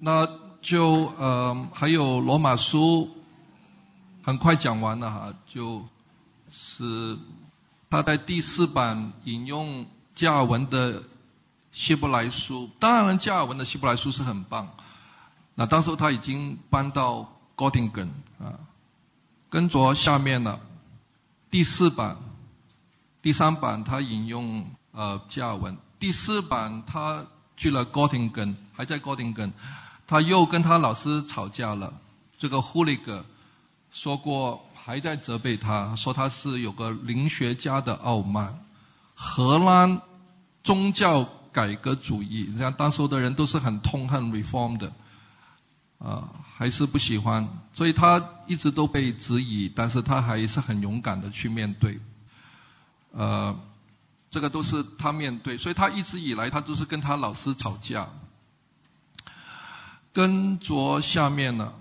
那就还有罗马书，很快讲完了哈，就是他在第4版引用加尔文的希伯来书，当然加尔文的希伯来书是很棒。那当时他已经搬到哥廷根啊，跟着下面了第4版、第3版他引用加尔文，第4版他去了哥廷根，还在哥廷根，他又跟他老师吵架了。这个胡里格说过，还在责备他，说他是有个灵学家的傲慢，荷兰宗教改革主义，像当时的人都是很痛恨 reform 的，还是不喜欢，所以他一直都被质疑，但是他还是很勇敢的去面对。这个都是他面对，所以他一直以来他都是跟他老师吵架。跟着下面呢，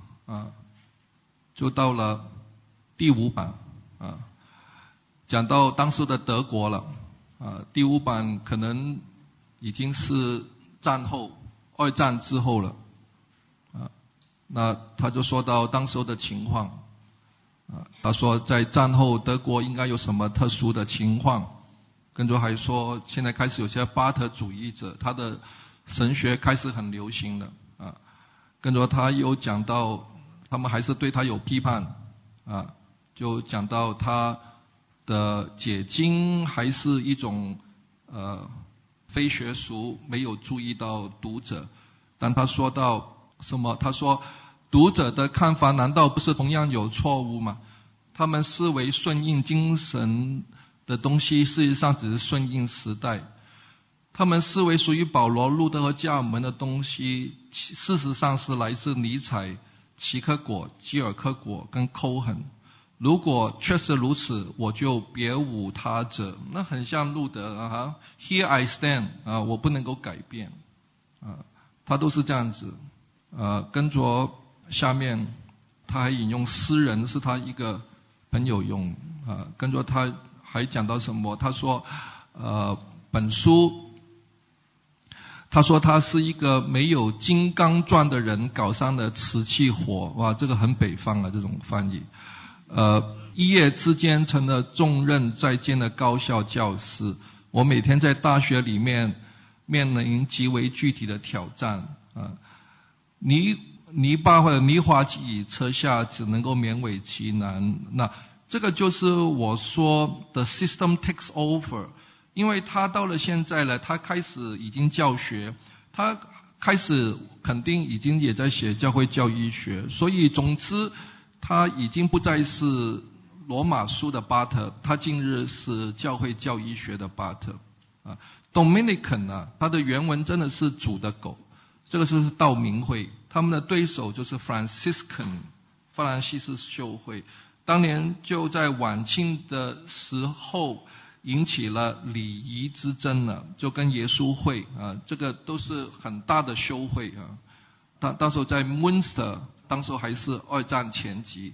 就到了第5版，讲到当时的德国了，第5版可能已经是战后2战之后了，那他就说到当时的情况，他说在战后德国应该有什么特殊的情况，跟着还说现在开始有些巴特主义者，他的神学开始很流行了，跟着他又讲到他们还是对他有批判，就讲到他的解经还是一种非学术，没有注意到读者。但他说到什么？他说读者的看法难道不是同样有错误吗？他们视为顺应精神的东西，事实上只是顺应时代。他们视为属于保罗、路德和加尔文的东西，事实上是来自尼采、齐克果、基尔克果跟寇恒。如果确实如此，我就别无他者。那很像路德Here I stand 我不能够改变他都是这样子。跟着下面他还引用诗人，是他一个朋友用跟着他还讲到什么？他说本书，他说他是一个没有金刚钻的人搞上了瓷器活。哇，这个很北方这种翻译。一夜之间成了重任在肩的高校教师。我每天在大学里面面临极为具体的挑战。泥巴或者泥滑稽车下只能够勉为其难。那这个就是我说的 system takes over。因为他到了现在了，他开始已经教学，他开始肯定已经也在写教会教义学，所以总之他已经不再是罗马书的巴特，他今日是教会教义学的巴特。Dominican 他的原文真的是主的狗，这个就是道明会，他们的对手就是 Franciscan 法兰西斯修会，当年就在晚清的时候引起了礼仪之争了，就跟耶稣会这个都是很大的修会当时候在 Münster， 当时候还是2战前夕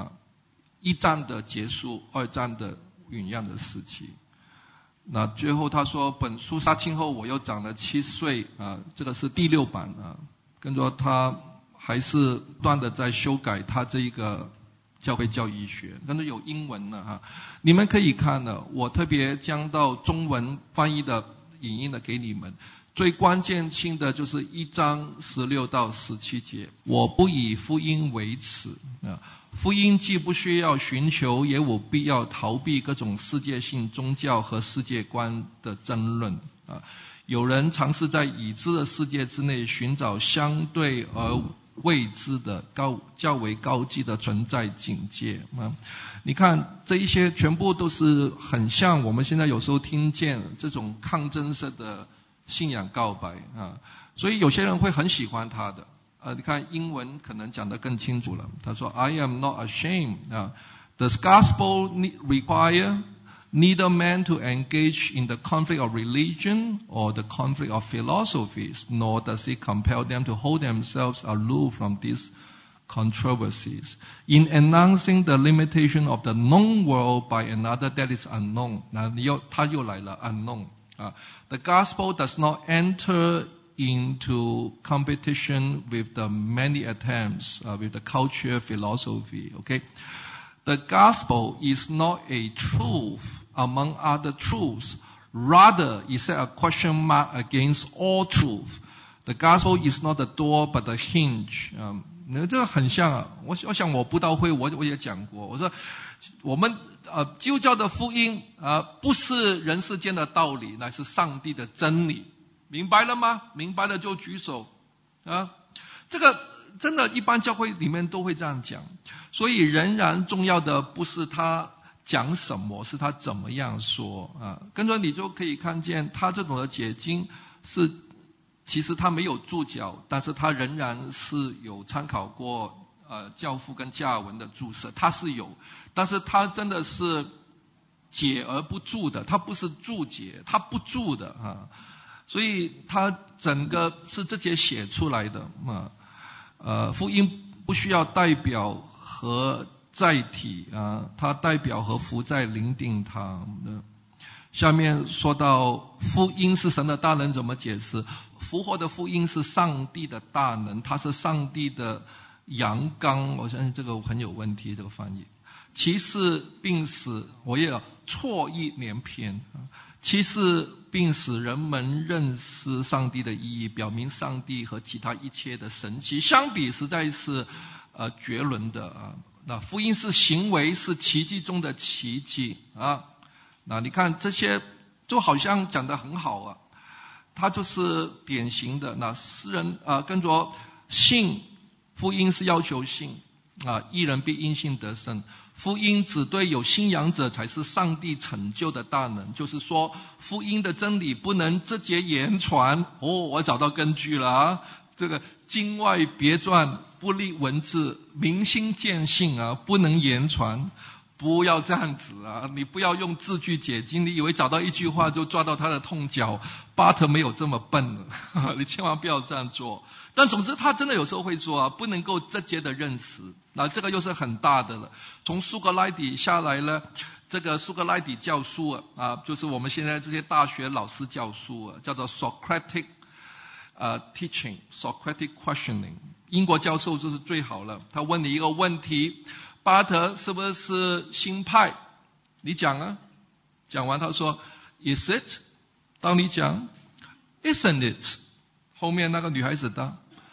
1战的结束，2战的酝酿的时期。那最后他说本书杀青后我又长了7岁这个是第6版跟着他还是不断的在修改他这一个教会教义学，但是有英文了你们可以看的，我特别将到中文翻译的影音的给你们。最关键性的就是1章16到17节，我不以福音为耻福音既不需要寻求，也无必要逃避各种世界性宗教和世界观的争论有人尝试在已知的世界之内寻找相对而未知的较为高级的存在境界你看这一些全部都是很像我们现在有时候听见这种抗争式的信仰告白所以有些人会很喜欢他的你看英文可能讲得更清楚了，他说 I am not ashamed Does gospel require neither man to engage in the conflict of religion or the conflict of philosophies, nor does it compel them to hold themselves aloof from these controversies. In announcing the limitation of the known world by another that is unknown, 他又来了 unknown. The gospel does not enter into competition with the many attempts with the culture philosophy. Okay, the gospel is not a truth among other truths. Rather, it set a question mark against all truth. The gospel is not the door, but the hinge. 这个很像啊，我想我布道会我也讲过，我说我们基督教的福音不是人世间的道理，乃是上帝的真理。明白了吗？明白了就举手啊！这个真的，一般教会里面都会这样讲。所以仍然重要的不是他讲什么，是他怎么样说啊。跟着你就可以看见，他这种的解经是，其实他没有注脚，但是他仍然是有参考过教父跟加尔文的注释，他是有，但是他真的是解而不注的，他不是注解，他不注的啊。所以他整个是这些写出来的福音不需要代表和载体它代表和福在临定它的。下面说到福音是神的大能，怎么解释？复活的福音是上帝的大能，它是上帝的阳刚，我相信这个很有问题，这个翻译。其次病死，我也错译连篇。其次并使人们认识上帝的意义，表明上帝和其他一切的神迹相比实在是绝伦的那福音是行为，是奇迹中的奇迹那你看这些就好像讲得很好它就是典型的。那诗人跟着信，福音是要求信义人必因信得生。福音只对有信仰者才是上帝成就的大能，就是说福音的真理不能直接言传我找到根据了这个经外别传，不立文字，明心见性不能言传。不要这样子你不要用字句解经，你以为找到一句话就抓到他的痛脚，巴特没有这么笨的你千万不要这样做。但总之他真的有时候会说不能够直接的认识，那这个又是很大的了。从苏格拉底下来了，这个苏格拉底教书就是我们现在这些大学老师教书叫做 Socratic teaching, Socratic questioning。 英国教授就是最好了，他问你一个问题，巴特是不是新派？你讲讲完他说 Is it？ 当你讲 Isn't it？ 后面那个女孩子的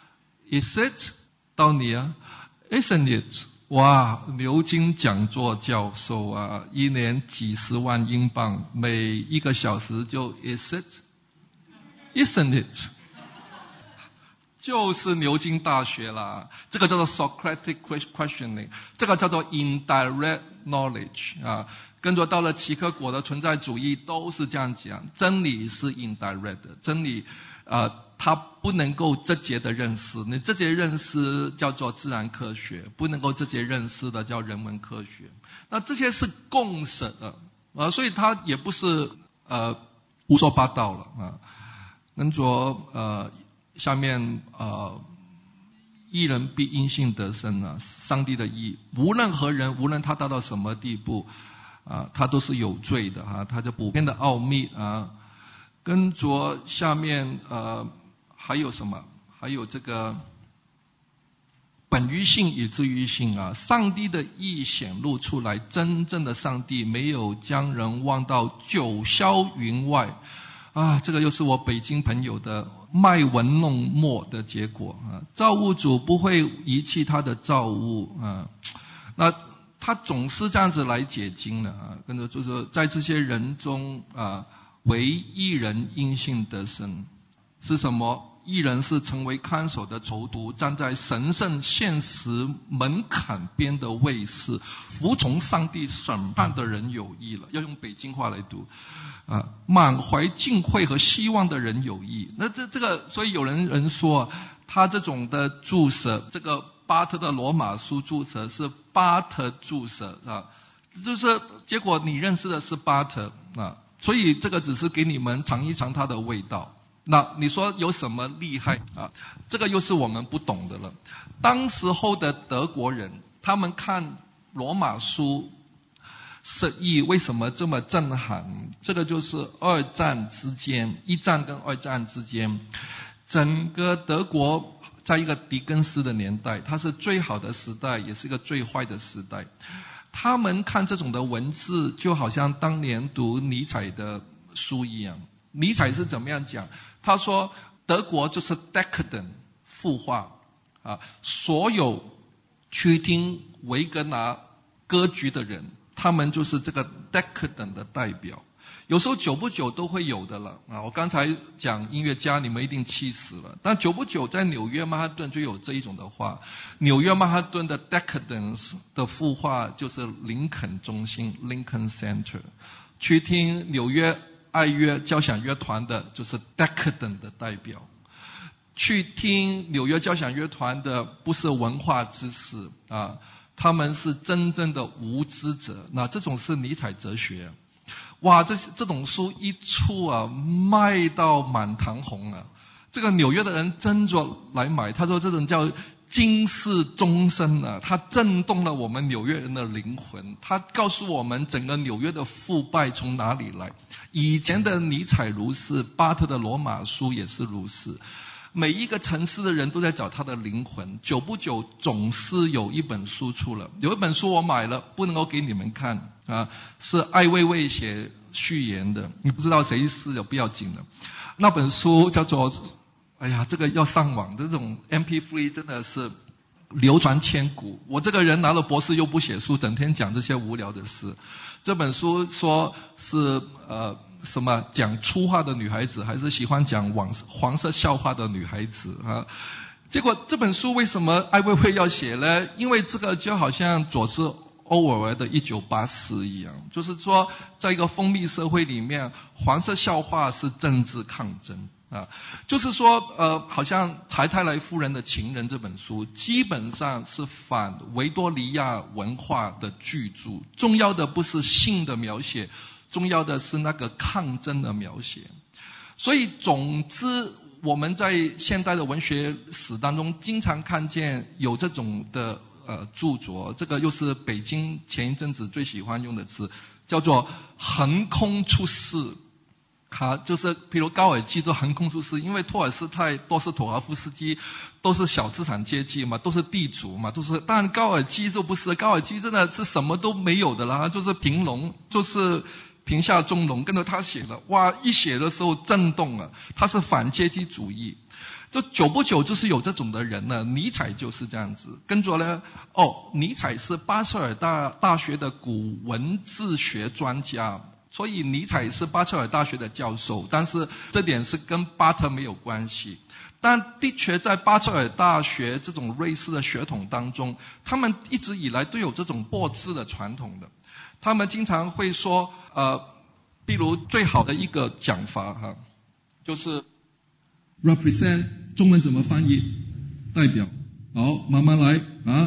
Is it？ 到你Isn't it？ 哇，牛津讲座教授一年几十万英镑，每1个小时就 Is it？Isn't it？就是牛津大学啦，这个叫做 Socratic questioning， 这个叫做 indirect knowledge 跟着到了齐克果的存在主义都是这样讲，真理是 indirect 的，真理它不能够直接的认识，你直接认识叫做自然科学，不能够直接认识的叫人文科学。那这些是共识的所以它也不是胡说八道了跟着下面义人必因信得生上帝的义，无论何人，无论他达到什么地步他都是有罪的他就普遍的奥秘跟着下面还有什么？还有这个本于信以至于信上帝的义显露出来，真正的上帝没有将人忘到九霄云外这个又是我北京朋友的卖文弄墨的结果造物主不会遗弃他的造物那他总是这样子来解经的跟着就是在这些人中为义人因信得生是什么？义人是成为看守的囚徒，站在神圣现实门槛边的卫士，服从上帝审判的人有益了，要用北京话来读满怀敬畏和希望的人有益。那这个所以有人说他这种的注释，这个巴特的罗马书注释是巴特注释就是结果你认识的是巴特所以这个只是给你们尝一尝它的味道。那你说有什么厉害这个又是我们不懂的了。当时候的德国人，他们看罗马书释义为什么这么震撼？这个就是二战之间，一战跟二战之间， 整个德国在一个狄更斯的年代，它是最好的时代，也是一个最坏的时代。他们看这种的文字，就好像当年读尼采的书一样。尼采是怎么样讲？他说德国就是 decadent 腐化啊，所有去听维格纳歌剧的人，他们就是这个 decadent 的代表。有时候久不久都会有的了啊！我刚才讲音乐家，你们一定气死了。但久不久在纽约曼哈顿就有这一种的话。纽约曼哈顿的 decadence 的腐化就是林肯中心 Lincoln Center。去听纽约爱乐交响乐团的就是 decadent 的代表。去听纽约交响乐团的不是文化知识啊，他们是真正的无知者。那这种是尼采哲学。哇，这种书一出啊，卖到满堂红啊！这个纽约的人争着来买。他说这种叫惊世钟声啊，它震动了我们纽约人的灵魂。他告诉我们整个纽约的腐败从哪里来。以前的尼采如是，巴特的罗马书也是如是。每一个城市的人都在找他的灵魂，久不久总是有一本书出了。有一本书我买了，不能够给你们看啊，是艾未未写序言的，你不知道谁是有不要紧的。那本书叫做，哎呀，这个要上网，这种 MP3 真的是流传千古。我这个人拿了博士又不写书，整天讲这些无聊的事。这本书说是什么讲粗话的女孩子，还是喜欢讲黄色笑话的女孩子啊？结果这本书为什么艾未未要写呢？因为这个就好像佐治欧尔的1984一样，就是说在一个封闭社会里面，黄色笑话是政治抗争啊。就是说好像柴泰莱夫人的情人这本书基本上是反维多利亚文化的巨著，重要的不是性的描写，重要的是那个抗争的描写。所以总之我们在现代的文学史当中经常看见有这种的著作，这个又是北京前一阵子最喜欢用的词，叫做横空出世。就是比如高尔基都横空出世，因为托尔斯泰、多斯妥耶夫斯基都是小资产阶级嘛，都是地主嘛，但高尔基就不是，高尔基真的是什么都没有的啦，就是贫农，就是贫下中农，跟着他写的，哇，一写的时候震动了，他是反阶级主义。就久不久就是有这种的人呢，尼采就是这样子。跟着呢，尼采是巴塞尔大学的古文字学专家，所以尼采是巴塞尔大学的教授，但是这点是跟巴特没有关系。但的确在巴塞尔大学这种瑞士的血统当中，他们一直以来都有这种驳斥的传统的。他们经常会说比如最好的一个讲法就是 represent 中文怎么翻译？代表。好，慢慢来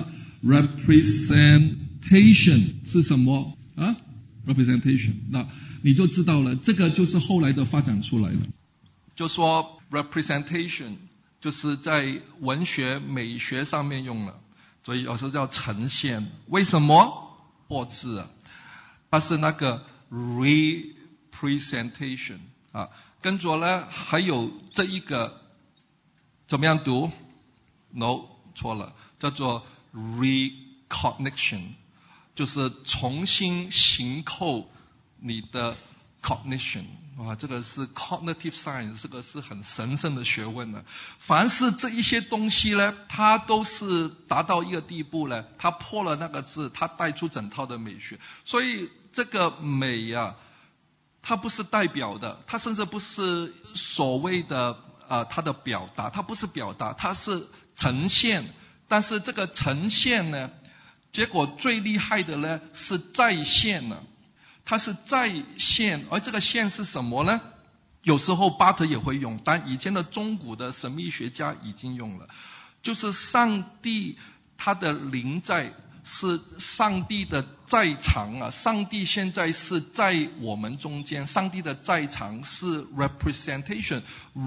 representation 是什么？representation， 那你就知道了，这个就是后来的发展出来的。就说 representation 就是在文学美学上面用了，所以有时候叫呈现。为什么？驳斥它是那个 representation 跟着呢还有这一个怎么样读 ？No， 错了，叫做 recognition。就是重新形构你的 cognition， 哇，这个是 cognitive science， 这个是很神圣的学问呢。凡是这一些东西呢，它都是达到一个地步呢，它破了那个字，它带出整套的美学。所以这个美它不是代表的，它甚至不是所谓的它的表达，它不是表达，它是呈现。但是这个呈现呢，结果最厉害的呢是再现了，它是再现，而这个现是什么呢？有时候巴特也会用，但以前的中古的神秘学家已经用了，就是上帝他的临在，是上帝的在场上帝现在是在我们中间，上帝的在场是 representation，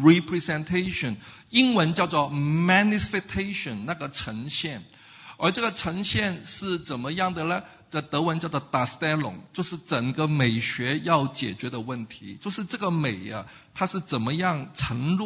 英文叫做 manifestation， 那个呈现。而这个呈现是怎么样的呢？在德文叫做 Darstellung， 就是整个美学要解决的问题，就是这个美它是怎么样沉入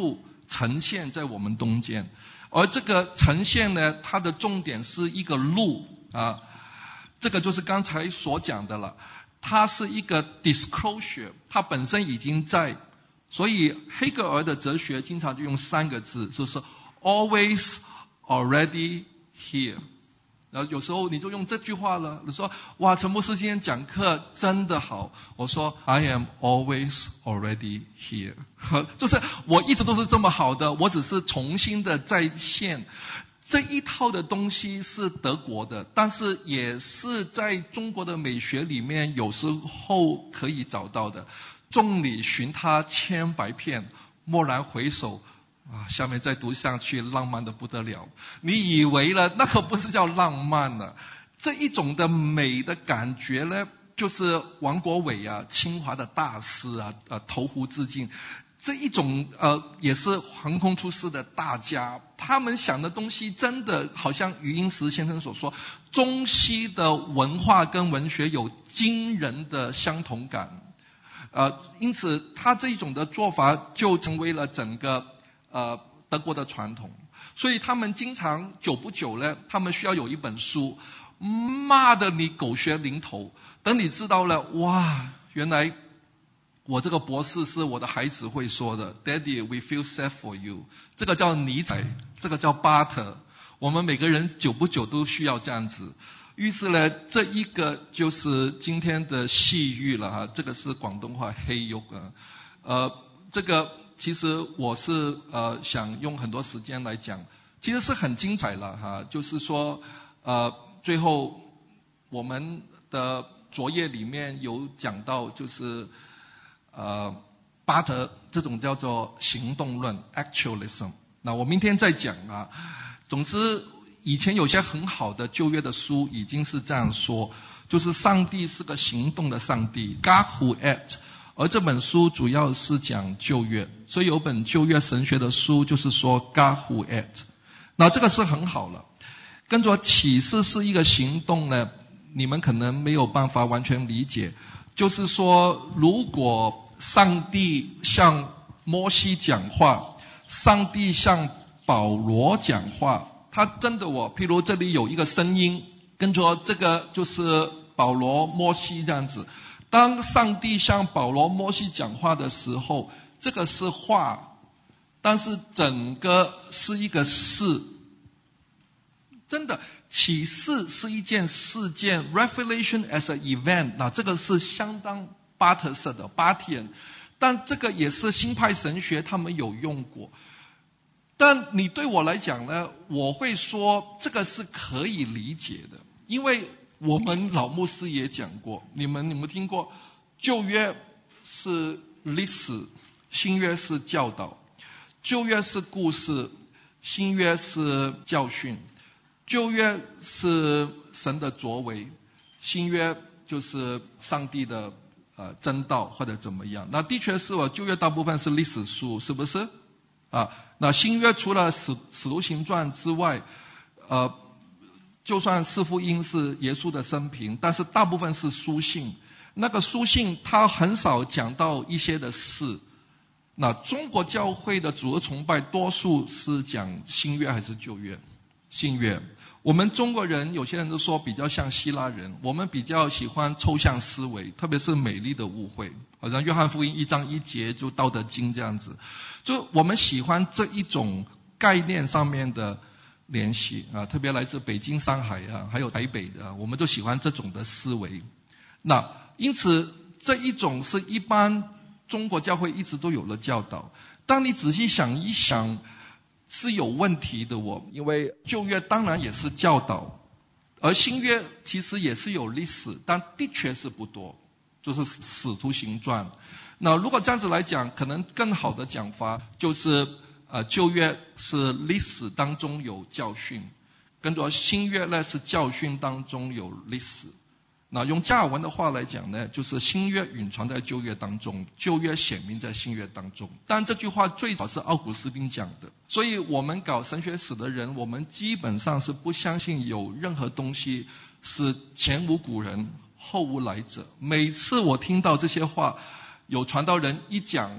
呈现在我们中间。而这个呈现呢，它的重点是一个路啊，这个就是刚才所讲的了，它是一个 disclosure， 它本身已经在，所以黑格尔的哲学经常就用3个字，就是 always already here。然后有时候你就用这句话了，你说哇，陈牧师今天讲课真的好，我说 I am always already here， 就是我一直都是这么好的，我只是重新的再现。这一套的东西是德国的，但是也是在中国的美学里面有时候可以找到的。众里寻他千百遍，蓦然回首下面再读上去，浪漫的不得了。你以为了，那可不是叫浪漫了。这一种的美的感觉呢，就是王国维清华的大师投湖自尽。这一种也是横空出世的大家，他们想的东西真的好像余英时先生所说，中西的文化跟文学有惊人的相同感。因此他这一种的做法就成为了整个德国的传统。所以他们经常久不久呢，他们需要有一本书骂得你狗血淋头，等你知道了，哇，原来我这个博士是我的孩子会说的 Daddy we feel sad for you， 这个叫尼采，这个叫巴特，我们每个人久不久都需要这样子。于是呢，这一个就是今天的戏语了这个是广东话黑욕这个其实我是想用很多时间来讲，其实是很精彩了就是说最后我们的作业里面有讲到，就是巴特这种叫做行动论 actualism。 那我明天再讲总之以前有些很好的旧约的书已经是这样说，就是上帝是个行动的上帝 God who act。 而这本书主要是讲旧约，所以有本旧约神学的书就是说 God who act。 那这个是很好了。跟着启示是一个行动呢，你们可能没有办法完全理解，就是说如果上帝向摩西讲话，上帝向保罗讲话，他真的譬如这里有一个声音，跟着这个就是保罗摩西这样子。当上帝向保罗摩西讲话的时候，这个是话，但是整个是一个事。真的，启示是一件事件 Revelation as an event， 那这个是相当巴特色的 Barthian， 但这个也是新派神学他们有用过。但你对我来讲呢，我会说这个是可以理解的，因为我们老牧师也讲过，你们听过，旧约是历史，新约是教导。旧约是故事，新约是教训。旧约是神的作为，新约就是上帝的真道或者怎么样。那的确是旧约大部分是历史书，是不是那新约除了使徒行传之外，就算四福音是耶稣的生平，但是大部分是书信。那个书信它很少讲到一些的事。那中国教会的主日崇拜多数是讲新约还是旧约？新约。我们中国人有些人都说比较像希腊人，我们比较喜欢抽象思维，特别是美丽的误会，好像约翰福音1章1节就道德经这样子，就我们喜欢这一种概念上面的联系特别来自北京、上海还有台北的我们就喜欢这种的思维。那因此这一种是一般中国教会一直都有了教导。当你仔细想一想，是有问题的因为旧约当然也是教导，而新约其实也是有历史，但的确是不多，就是使徒行传。那如果这样子来讲，可能更好的讲法就是旧约是历史当中有教训，跟着新约呢是教训当中有历史。那用加尔文的话来讲呢，就是新约隐藏在旧约当中，旧约显明在新约当中。但这句话最早是奥古斯丁讲的，所以我们搞神学史的人，我们基本上是不相信有任何东西是前无古人后无来者。每次我听到这些话，有传道人一讲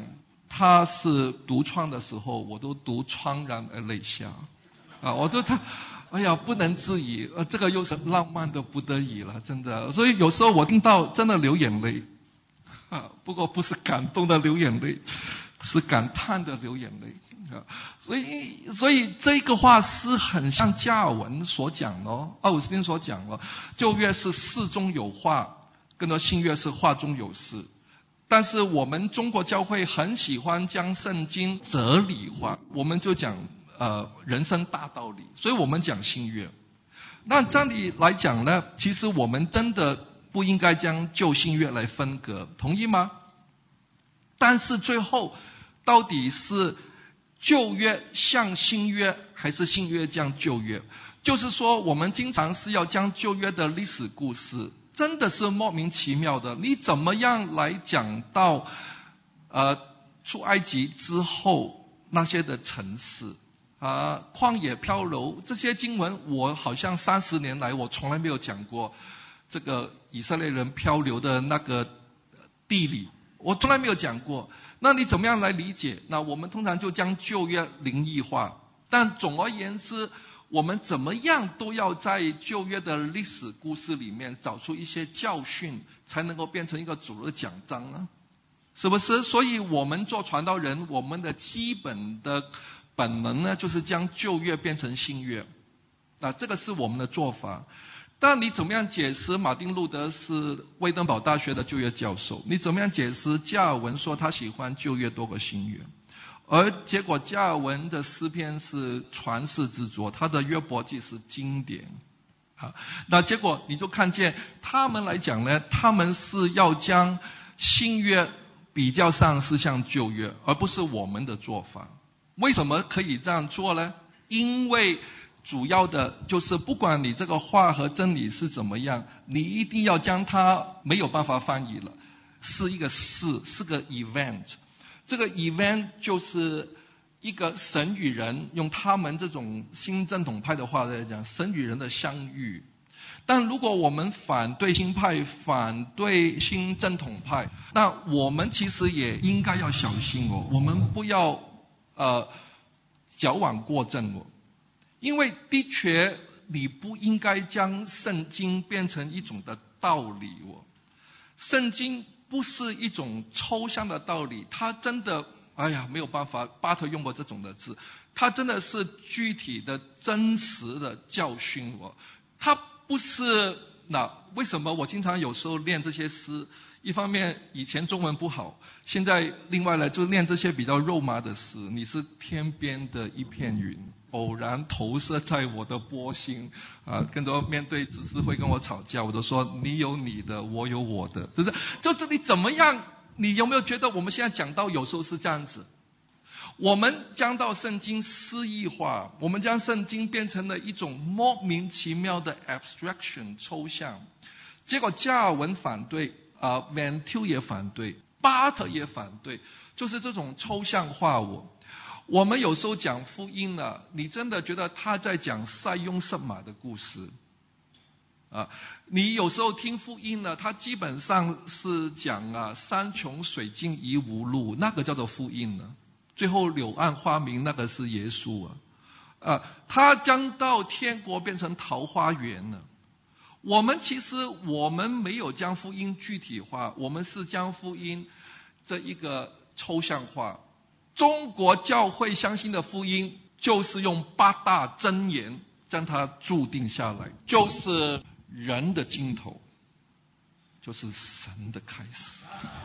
他是独创的时候，我都读怆然而泪下我都哎呀，不能自已，这个又是浪漫的不得已了，真的。所以有时候我听到真的流眼泪不过不是感动的流眼泪，是感叹的流眼泪所以这个话是很像加尔文所讲的奥古斯丁所讲的，旧约是事中有话，跟着新约是话中有事。但是我们中国教会很喜欢将圣经哲理化，我们就讲人生大道理，所以我们讲新约。那这里来讲呢，其实我们真的不应该将旧新约来分隔，同意吗？但是最后到底是旧约像新约，还是新约像旧约？就是说我们经常是要将旧约的历史故事，真的是莫名其妙的，你怎么样来讲到出埃及之后那些的城市旷野漂流，这些经文我好像30年来我从来没有讲过这个以色列人漂流的那个地理，我从来没有讲过。那你怎么样来理解？那我们通常就将旧约灵异化，但总而言之，我们怎么样都要在旧约的历史故事里面找出一些教训，才能够变成一个主日讲章啊，是不是？所以我们做传道人，我们的基本的本能呢，就是将旧约变成新约这个是我们的做法。但你怎么样解释马丁路德是威登堡大学的旧约教授？你怎么样解释加尔文说他喜欢旧约多过新约？而结果加尔文的诗篇是传世之作，他的约伯记是经典那结果你就看见他们来讲呢，他们是要将新约比较上是像旧约，而不是我们的做法。为什么可以这样做呢？因为主要的就是不管你这个话和真理是怎么样，你一定要将它没有办法翻译了，是一个事，是个 event。 这个 event 就是一个神与人，用他们这种新正统派的话来讲，神与人的相遇。但如果我们反对新派，反对新正统派，那我们其实也应该要小心我们不要矫枉过正因为的确你不应该将圣经变成一种的道理圣经不是一种抽象的道理，它真的没有办法，巴特用过这种的字，它真的是具体的真实的教训它不是为什么我经常有时候练这些诗，一方面以前中文不好，现在另外呢就练这些比较肉麻的诗。你是天边的一片云，偶然投射在我的波心更多面对只是会跟我吵架，我都说你有你的，我有我的，就这里怎么样？你有没有觉得我们现在讲到有时候是这样子？我们将到圣经诗意化，我们将圣经变成了一种莫名其妙的 abstraction 抽象。结果加尔文反对Van Til 也反对，巴特也反对，就是这种抽象化我们有时候讲福音呢，你真的觉得他在讲塞翁失马的故事你有时候听福音呢，他基本上是讲山穷水尽疑无路，那个叫做福音呢。最后柳暗花明，那个是耶稣他将到天国变成桃花源了。我们没有将福音具体化，我们是将福音这一个抽象化。中国教会相信的福音就是用8大箴言将它注定下来，就是人的尽头，就是神的开始。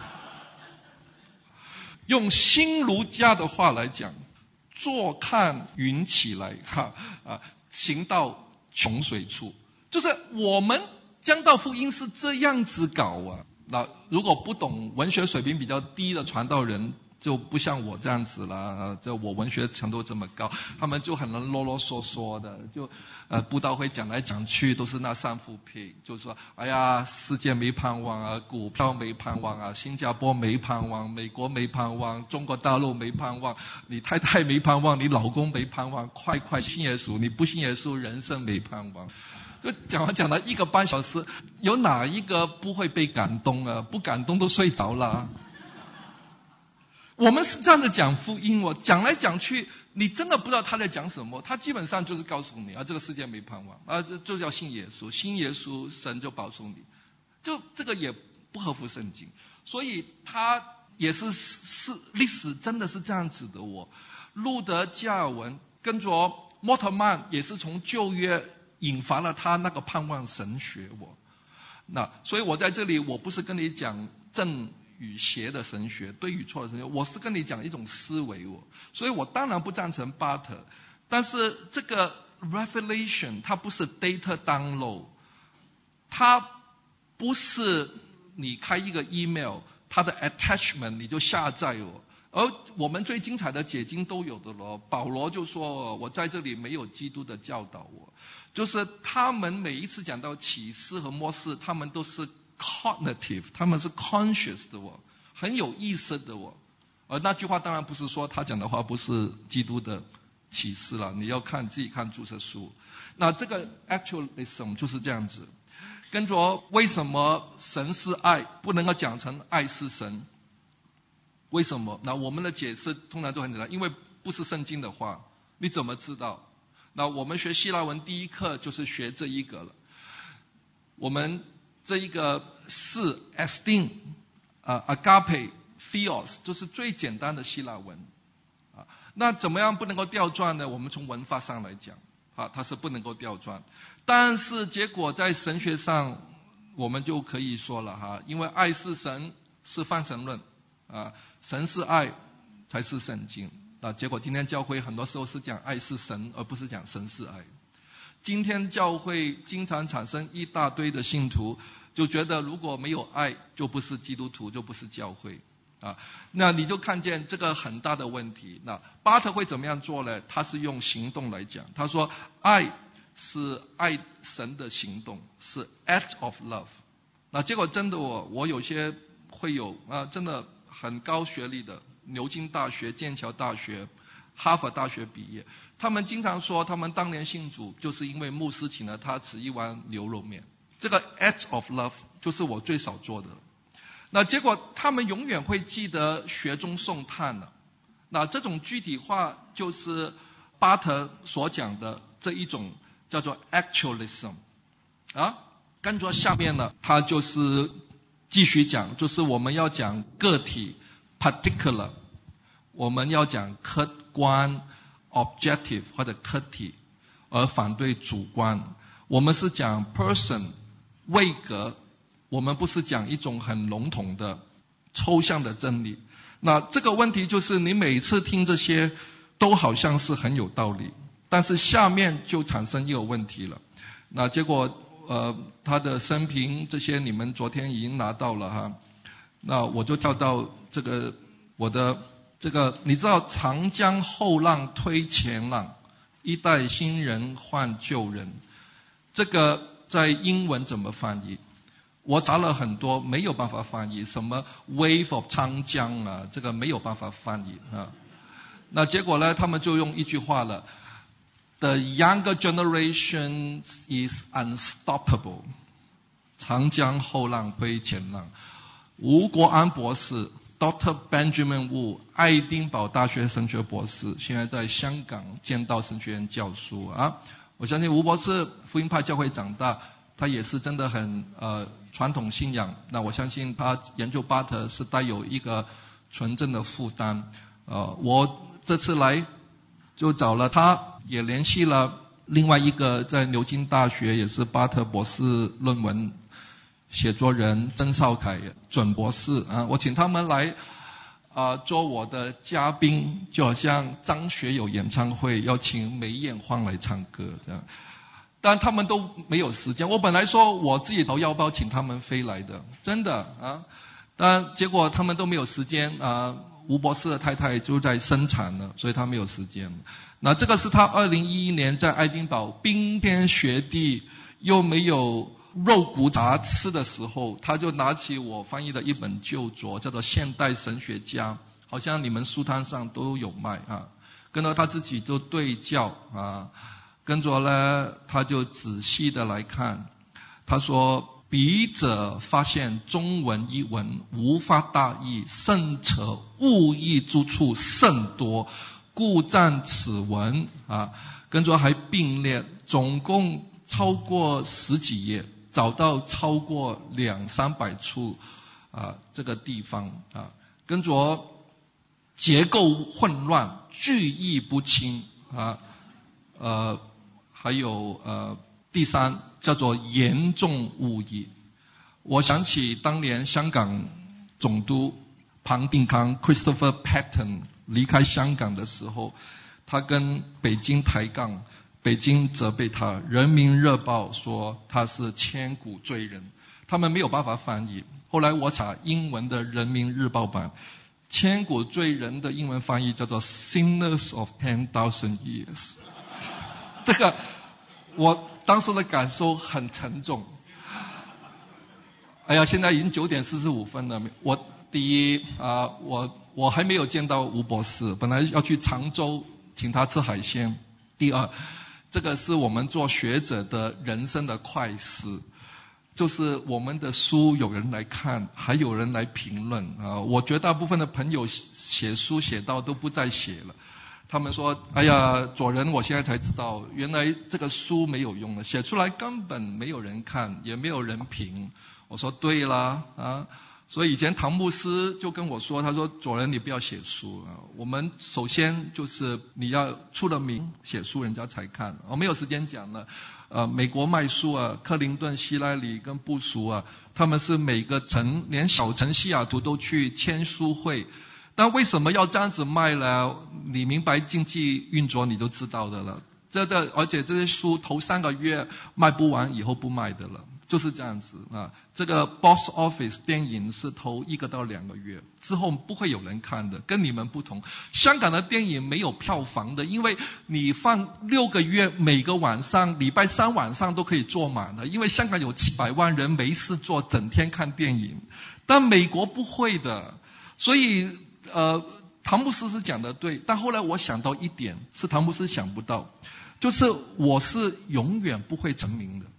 用新儒家的话来讲，坐看云起来行到穷水处，就是我们将到福音是这样子搞那如果不懂文学水平比较低的传道人，就不像我这样子啦就我文学程度这么高，他们就很能啰啰嗦嗦的，就布道会讲来讲去都是那3副屁，就是说世界没盼望股票没盼望新加坡没盼望，美国没盼望，中国大陆没盼望，你太太没盼望，你老公没盼望，快信耶稣，你不信耶稣人生没盼望。就讲了1个半小时，有哪一个不会被感动不感动都睡着了我们是这样的讲福音，讲来讲去，你真的不知道他在讲什么。他基本上就是告诉你这个世界没盼望就叫信耶稣，信耶稣，神就保守你。就这个也不合乎圣经，所以他也是历史真的是这样子的。路德加尔文跟着莫特曼也是从旧约引发了他那个盼望神学。那所以我在这里我不是跟你讲正与邪的神学，对与错的神学，我是跟你讲一种思维。所以我当然不赞成巴特，但是这个 revelation 它不是 data download， 它不是你开一个 email， 它的 attachment 你就下载而我们最精彩的解经都有的了。保罗就说我在这里没有基督的教导就是他们每一次讲到启示和末世，他们都是 cognitive， 他们是 conscious 的很有意思的那句话当然不是说他讲的话不是基督的启示了，你要自己看注释书。那这个 actualism 就是这样子。跟着为什么神是爱不能够讲成爱是神？为什么？那我们的解释通常都很简单，因为不是圣经的话，你怎么知道？那我们学希腊文第一课就是学这一个了。我们这一个是 esteem agape theos， 就是最简单的希腊文那怎么样不能够调转呢？我们从文法上来讲它是不能够调转，但是结果在神学上我们就可以说了因为爱是神是泛神论神是爱才是圣经。结果今天教会很多时候是讲爱是神，而不是讲神是爱。今天教会经常产生一大堆的信徒，就觉得如果没有爱就不是基督徒，就不是教会那你就看见这个很大的问题。那巴特会怎么样做呢？他是用行动来讲，他说爱是爱神的行动，是 act of love。那结果真的我有些会有真的很高学历的，牛津大学、剑桥大学、哈佛大学毕业，他们经常说他们当年信主就是因为牧师请了他吃一碗牛肉面。这个 act of love 就是我最少做的。那结果他们永远会记得雪中送炭了。那这种具体化就是巴特所讲的这一种叫做 actualism 跟着下面呢，他就是继续讲，就是我们要讲个体 particular， 我们要讲客观 objective 或者客体，而反对主观。我们是讲 person 位格，我们不是讲一种很笼统的抽象的真理。那这个问题就是你每次听这些都好像是很有道理，但是下面就产生一个问题了。那结果他的生平这些你们昨天已经拿到了那我就跳到这个我的这个，你知道长江后浪推前浪，一代新人换旧人，这个在英文怎么翻译？我查了很多，没有办法翻译。什么 wave of 长江这个没有办法翻译那结果呢，他们就用一句话了 ：The younger generation is unstoppable。长江后浪推前浪。吴国安博士 ，Dr. Benjamin Wu， 爱丁堡大学神学博士，现在在香港剑道神学院教书我相信吴博士福音派教会长大。他也是真的很传统信仰，那我相信他研究巴特是带有一个纯正的负担。我这次来就找了他，也联系了另外一个在牛津大学也是巴特博士论文写作人曾少凯准博士我请他们来做我的嘉宾，就好像张学友演唱会要请梅艳芳来唱歌这样。但他们都没有时间，我本来说我自己掏腰包请他们飞来的，真的但结果他们都没有时间吴博士的太太就在生产了，所以他没有时间。那这个是他2011年在爱丁堡冰天雪地又没有肉骨杂吃的时候，他就拿起我翻译的一本旧作，叫做《现代神学家》，好像你们书摊上都有卖跟着他自己就对教跟着呢，他就仔细的来看。他说笔者发现中文一文无法大义，甚且误译之处甚多，故赞此文跟着还并列，总共超过10几页，找到超过200-300处这个地方跟着结构混乱，句意不清还有第3叫做严重误译。我想起当年香港总督庞定康 Christopher Patten 离开香港的时候，他跟北京抬杠，北京责备他，人民日报说他是千古罪人，他们没有办法翻译。后来我查英文的人民日报版，千古罪人的英文翻译叫做 Sinners of 10,000 years。 这个我当时的感受很沉重。哎呀，现在已经9点45分了。第一我还没有见到吴博士，本来要去常州请他吃海鲜。第二，这个是我们做学者的人生的快事，就是我们的书有人来看，还有人来评论我绝大部分的朋友写书写到都不再写了，他们说哎呀左仁，我现在才知道原来这个书没有用了，写出来根本没有人看，也没有人评。我说对啦所以以前唐牧师就跟我说，他说左仁你不要写书我们首先就是你要出了名写书人家才看。我没有时间讲了。美国卖书克林顿、希拉里跟布殊他们是每个城，连小城西雅图都去签书会。但为什么要这样子卖呢？你明白经济运作你就知道的了。而且这些书头3个月卖不完，以后不卖的了，就是这样子这个 box office 电影是头1个到2个月，之后不会有人看的，跟你们不同。香港的电影没有票房的，因为你放6个月，每个晚上礼拜3晚上都可以坐满的，因为香港有700万人没事做，整天看电影。但美国不会的，所以唐牧师是讲的对，但后来我想到一点是唐牧师想不到，就是我是永远不会成名的。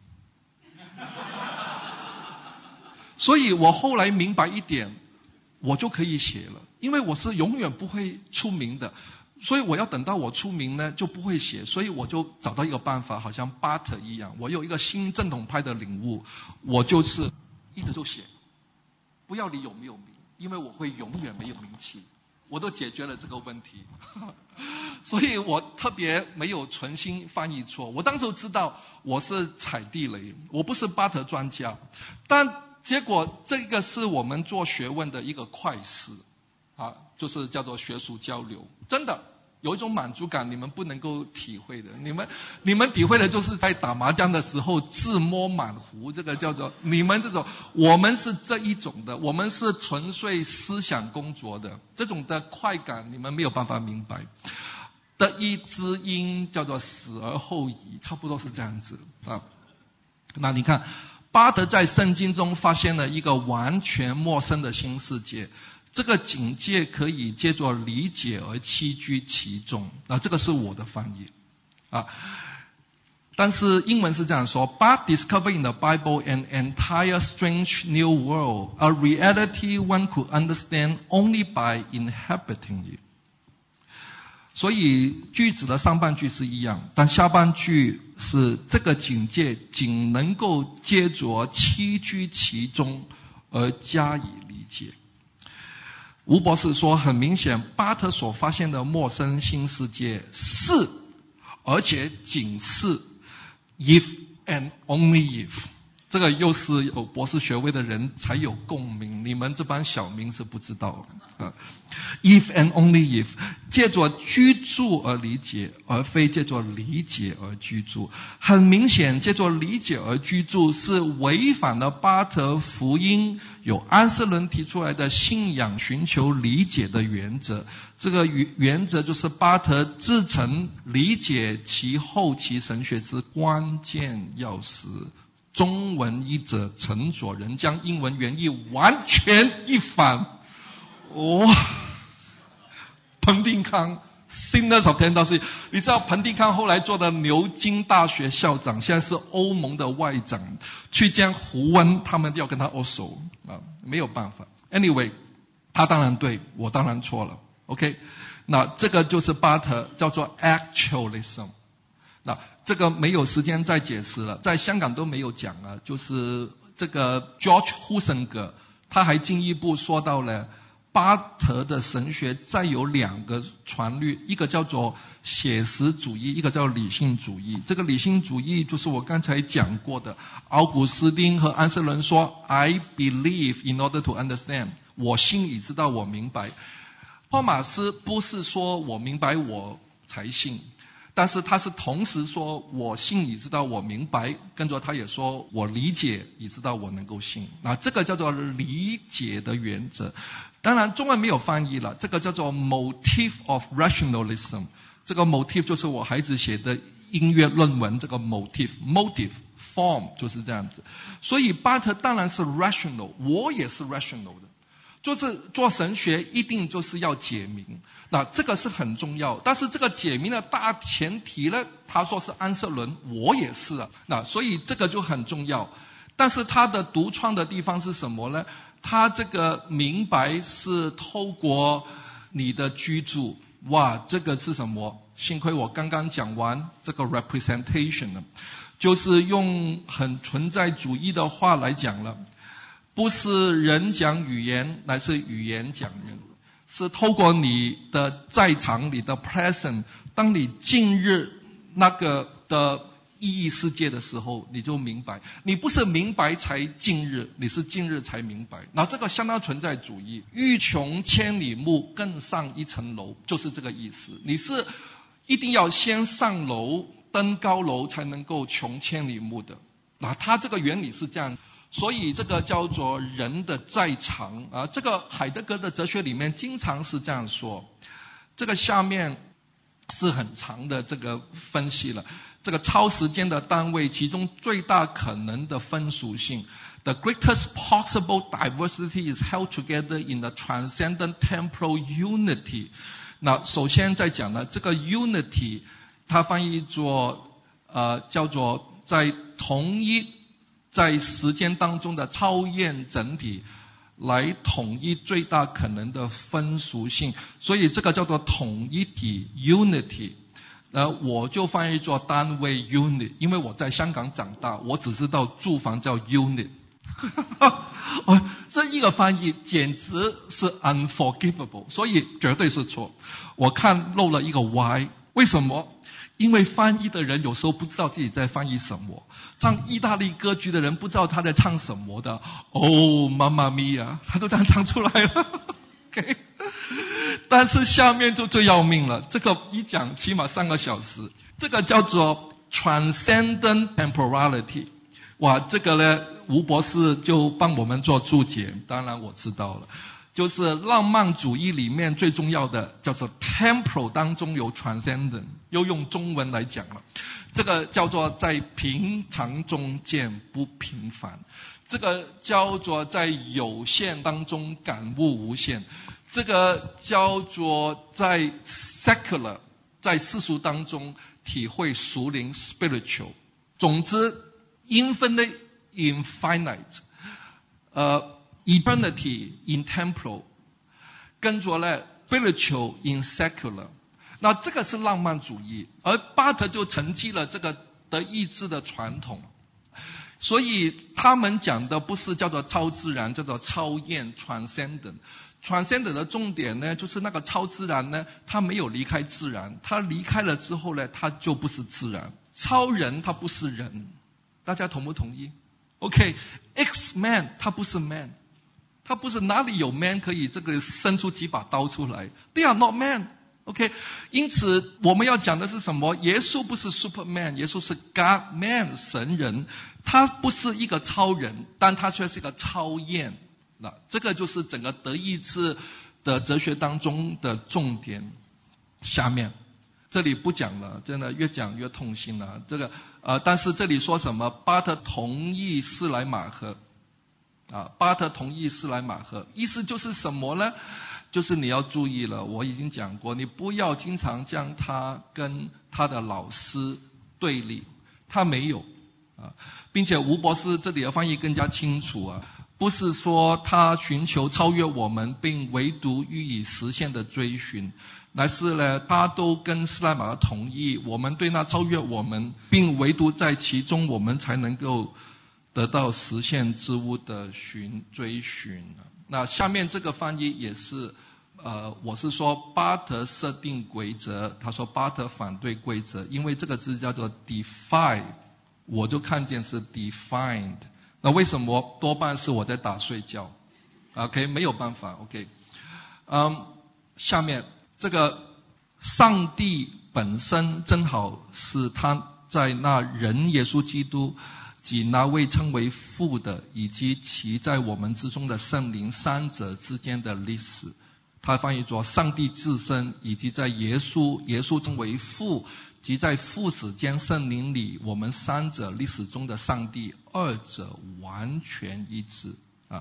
所以我后来明白一点，我就可以写了，因为我是永远不会出名的，所以我要等到我出名呢就不会写。所以我就找到一个办法，好像巴特一样，我有一个新正统派的领悟，我就是一直就写，不要你有没有名，因为我会永远没有名气，我都解决了这个问题。所以我特别没有存心翻译错。我当时知道我是踩地雷，我不是巴特专家，但结果这个是我们做学问的一个快事就是叫做学术交流，真的有一种满足感，你们不能够体会的。你们体会的就是在打麻将的时候自摸满壶，这个叫做你们这种。我们是这一种的，我们是纯粹思想工作的，这种的快感你们没有办法明白。得一知音叫做死而后已，差不多是这样子那你看巴特在圣经中发现了一个完全陌生的新世界，这个境界可以借着理解而栖居其中这个是我的翻译但是英文是这样说 But discovered in the Bible an entire strange new world, a reality one could understand only by inhabiting it。 所以句子的上半句是一样，但下半句是这个境界仅能够借着栖居其中而加以理解。吴博士说，很明显巴特所发现的陌生新世界是，而且仅是 if and only if。 这个又是有博士学位的人才有共鸣，你们这帮小民是不知道if and only if， 借着居住而理解，而非借着理解而居住。很明显借着理解而居住是违反了巴特福音有安瑟伦提出来的信仰寻求理解的原则。这个原则就是巴特自称理解其后期神学之关键钥匙。中文译者陈佐仁将英文原意完全一反。彭定康 Sinners of 10,000。你知道彭定康后来做的牛津大学校长，现在是欧盟的外长，去见胡温，他们要跟他握手啊，没有办法。Anyway， 他当然对，我当然错了。OK， 那这个就是巴特叫做 actualism。那这个没有时间再解释了，在香港都没有讲啊。就是这个 George Husinger， 他还进一步说到了巴特的神学再有2个传律，一个叫做写实主义，一个叫理性主义。这个理性主义就是我刚才讲过的，奥古斯丁和安瑟伦说 I believe in order to understand， 我信以知道我明白。托马斯不是说我明白我才信，但是他是同时说我信以知道我明白，跟着他也说我理解以知道我能够信。那这个叫做理解的原则。当然中文没有翻译了，这个叫做 motive of rationalism。 这个 motive 就是我孩子写的音乐论文，这个 motive form 就是这样子。所以巴特当然是 rational， 我也是 rational 的，就是做神学一定就是要解明，那这个是很重要。但是这个解明的大前提呢，他说是安瑟伦，我也是啊，那所以这个就很重要。但是他的独创的地方是什么呢？他这个明白是透过你的居住，哇，这个是什么？幸亏我刚刚讲完这个 representation 呢，就是用很存在主义的话来讲了，不是人讲语言，乃是语言讲人，是透过你的在场，你的 present， 当你进入那个的意义世界的时候，你就明白，你不是明白才进入，你是进入才明白。那这个相当存在主义，欲穷千里目，更上一层楼，就是这个意思。你是一定要先上楼，登高楼才能够穷千里目的。那它这个原理是这样。所以这个叫做人的在场啊，这个海德格的哲学里面经常是这样说。这个下面是很长的这个分析了，这个超时间的单位，其中最大可能的分属性 ，the greatest possible diversity is held together in the transcendent temporal unity。那首先在讲呢，这个 unity， 它翻译作叫做在同一。在时间当中的超验整体来统一最大可能的分属性，所以这个叫做统一体 unity。我就翻译做单位 unit， 因为我在香港长大，我只知道住房叫 unit。这一个翻译简直是 unforgivable， 所以绝对是错。我看漏了一个 y， 为什么？因为翻译的人有时候不知道自己在翻译什么，唱意大利歌剧的人不知道他在唱什么的，哦，妈妈咪呀，他都这样唱出来了。okay？ 但是下面就最要命了，这个一讲起码3个小时，这个叫做 transcendent temporality。哇，这个呢，吴博士就帮我们做注解，当然我知道了。就是浪漫主义里面最重要的叫做 temporal 当中有 transcendent， 又用中文来讲了，这个叫做在平常中见不平凡，这个叫做在有限当中感悟无限，这个叫做在 secular 在世俗当中体会属灵 spiritual。 总之 infinite infinite eternity in temporal， 跟着呢 spiritual in secular。 那这个是浪漫主义，而巴特就承继了这个德意志的传统，所以他们讲的不是叫做超自然，叫做超验 transcendent。 transcendent 的重点呢，就是那个超自然呢，它没有离开自然，它离开了之后呢，它就不是自然。超人它不是人，大家同不同意？ OK，X-Man 它不是 man，他不是哪里有 man 可以这个伸出几把刀出来 ，They are not man。OK， 因此我们要讲的是什么？耶稣不是 Superman， 耶稣是 God Man 神人，他不是一个超人，但他却是一个超验。那这个就是整个德意志的哲学当中的重点。下面这里不讲了，真的越讲越痛心了。这个但是这里说什么？巴特同意斯莱马赫。巴特同意斯莱马赫，意思就是什么呢？ 就是你要注意了，我已经讲过，你不要经常将他跟他的老师对立，他没有并且吴博士这里的翻译更加清楚不是说他寻求超越我们并唯独予以实现的追寻，乃是呢他都跟斯莱马尔同意，我们对那超越我们并唯独在其中我们才能够得到实现之物的追寻。那下面这个翻译也是我是说巴特设定规则，他说巴特反对规则，因为这个字叫做 defy， 我就看见是 defined， 那为什么？多半是我在打睡觉 OK， 没有办法 OK。下面这个上帝本身正好是他在那人耶稣基督及那位称为父的以及其在我们之中的圣灵三者之间的历史，他翻译作上帝自身以及在耶稣称为父及在父子间圣灵里我们三者历史中的上帝，二者完全一致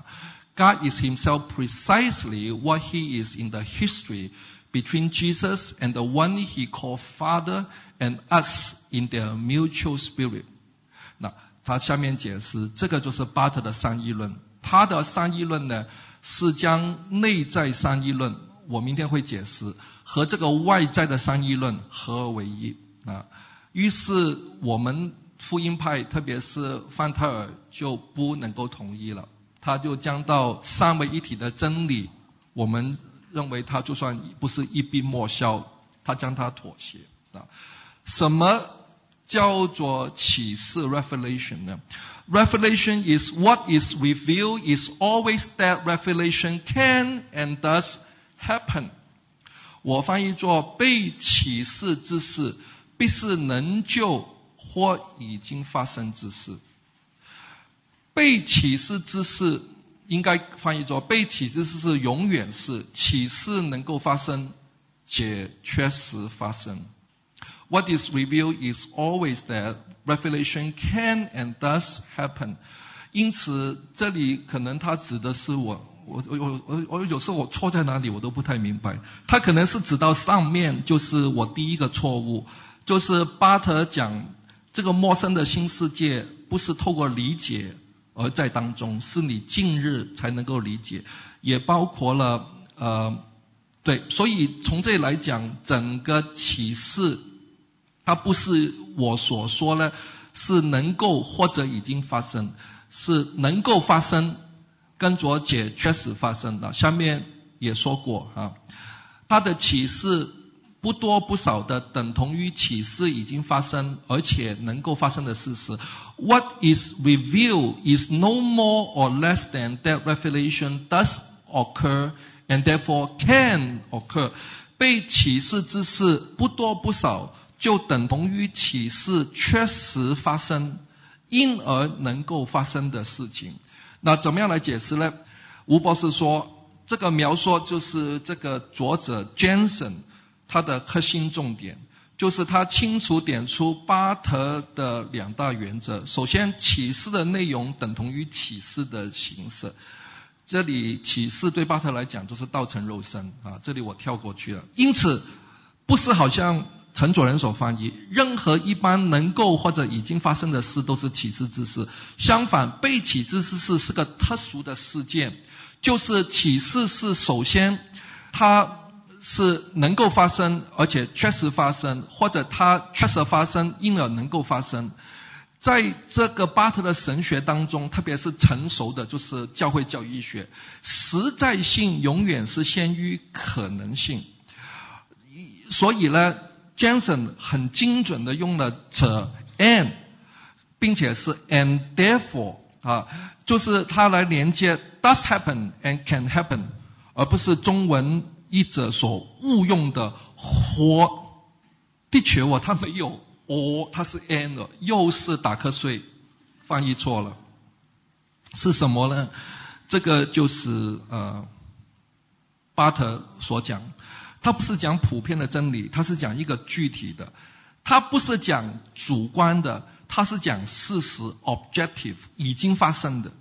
God is himself precisely what he is in the history between Jesus and the one he called Father and us in their mutual spirit。 那他下面解释，这个就是巴特的三义论。他的三义论呢是将内在三义论，我明天会解释，和这个外在的三义论合而为一于是我们福音派特别是范特尔就不能够同意了，他就将到三位一体的真理，我们认为他就算不是一笔抹消，他将它妥协什么叫做启示 revelation 呢？ Revelation is what is revealed is always that revelation can and does happen。 我翻译作被启示之事必是能就或已经发生之事。被启示之事应该翻译作被启示之事永远是，启示能够发生且确实发生。What is revealed is always that revelation can and does happen。 因此这里可能他指的是我有时候我错在哪里我都不太明白，他可能是指到上面就是我第一个错误，就是巴特讲这个陌生的新世界不是透过理解而在当中，是你近日才能够理解，也包括了对，所以从这里来讲，整个启示它不是我所说呢是能够或者已经发生，是能够发生跟着且确实发生的。下面也说过它的启示不多不少的等同于启示已经发生而且能够发生的事实。 What is revealed is no more or less than that revelation does occur and therefore can occur。 被启示之事不多不少就等同于启示确实发生因而能够发生的事情。那怎么样来解释呢？吴博士说这个描述就是这个作者 Jensen 他的核心重点，就是他清楚点出巴特的两大原则。首先，启示的内容等同于启示的形式，这里启示对巴特来讲就是道成肉身这里我跳过去了。因此不是好像陈佐仁所翻译任何一般能够或者已经发生的事都是启示之事，相反被启示之事是个特殊的事件，就是启示是首先它是能够发生而且确实发生，或者它确实发生因而能够发生。在这个巴特的神学当中，特别是成熟的就是教会教义学，实在性永远是先于可能性。所以呢 Jensen 很精准的用了the and， 并且是 and therefore就是他来连接 does happen and can happen， 而不是中文译者所误用的或。的确他没有他是 and 了，又是打瞌睡，翻译错了。是什么呢？这个就是巴特所讲，他不是讲普遍的真理，他是讲一个具体的，他不是讲主观的，他是讲事实 objective 已经发生的。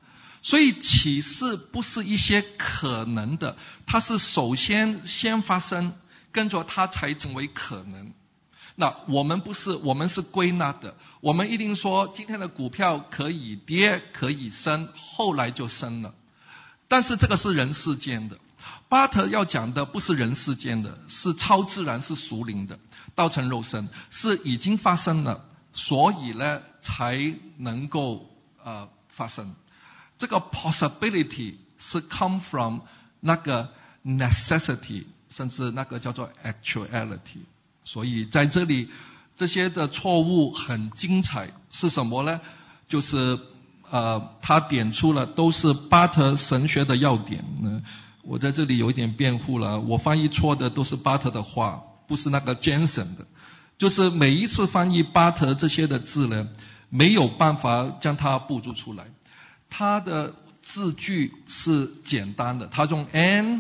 所以启示不是一些可能的，它是首先发生，跟着它才成为可能。那我们不是，我们是归纳的，我们一定说今天的股票可以跌可以升，后来就升了。但是这个是人世间的，巴特要讲的不是人世间的，是超自然，是属灵的，道成肉身，是已经发生了，所以呢才能够发生。这个 possibility 是 come from 那个 necessity， 甚至那个叫做 actuality。所以在这里这些的错误很精彩，是什么呢？就是他点出了都是巴特神学的要点。我在这里有一点辩护了，我翻译错的都是巴特的话，不是那个 Jensen 的。就是每一次翻译巴特这些的字呢，没有办法将它补注出来。他的字句是简单的，他用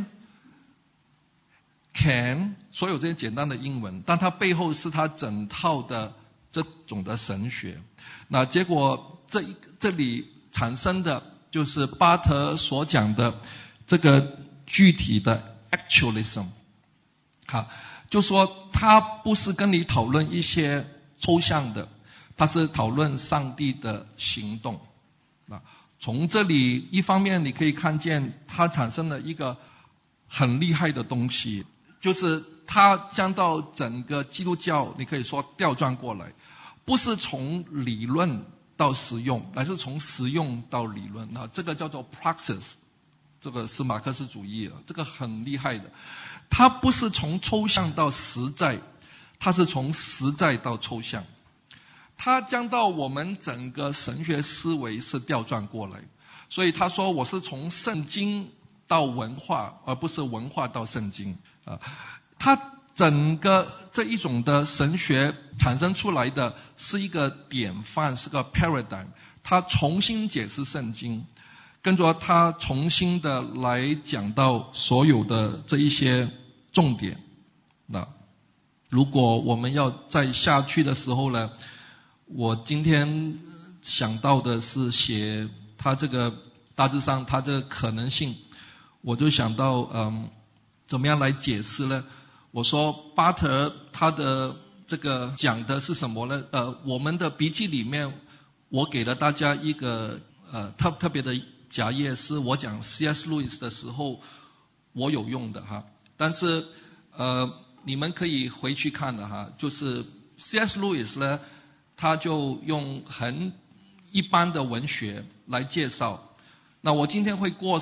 can 所有这些简单的英文，但它背后是他整套的这种的神学。那结果这里产生的就是巴特所讲的这个具体的 actualism。好，就说他不是跟你讨论一些抽象的，他是讨论上帝的行动。从这里一方面你可以看见他产生了一个很厉害的东西，就是他将到整个基督教你可以说调转过来，不是从理论到实用，而是从实用到理论。这个叫做 praxis， 这个是马克思主义，这个很厉害的。他不是从抽象到实在，他是从实在到抽象。他将到我们整个神学思维是调转过来，所以他说我是从圣经到文化，而不是文化到圣经。他整个这一种的神学产生出来的是一个典范，是个 paradigm。他重新解释圣经，跟着他重新的来讲到所有的这一些重点。那如果我们要再下去的时候呢，我今天想到的是写他这个大致上他这个可能性，我就想到怎么样来解释呢？我说巴特他的这个讲的是什么呢？我们的笔记里面我给了大家一个特别的夹页，是我讲 C.S. Lewis 的时候我有用的哈，但是你们可以回去看的哈，就是 C.S. Lewis 呢，他就用很一般的文学来介绍。那我今天会过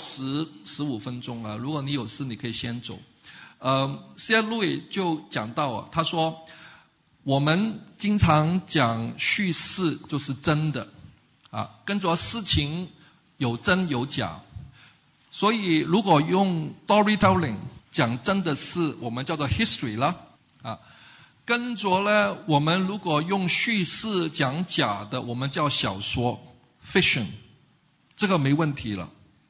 15分钟啊，如果你有事你可以先走。C.S. Lewis 就讲到他说我们经常讲叙事就是真的跟着事情有真有假，所以如果用 storytelling 讲真的事，我们叫做 history 了跟着呢，我们如果用叙事讲假的，我们叫小说 fiction， 这个没问题了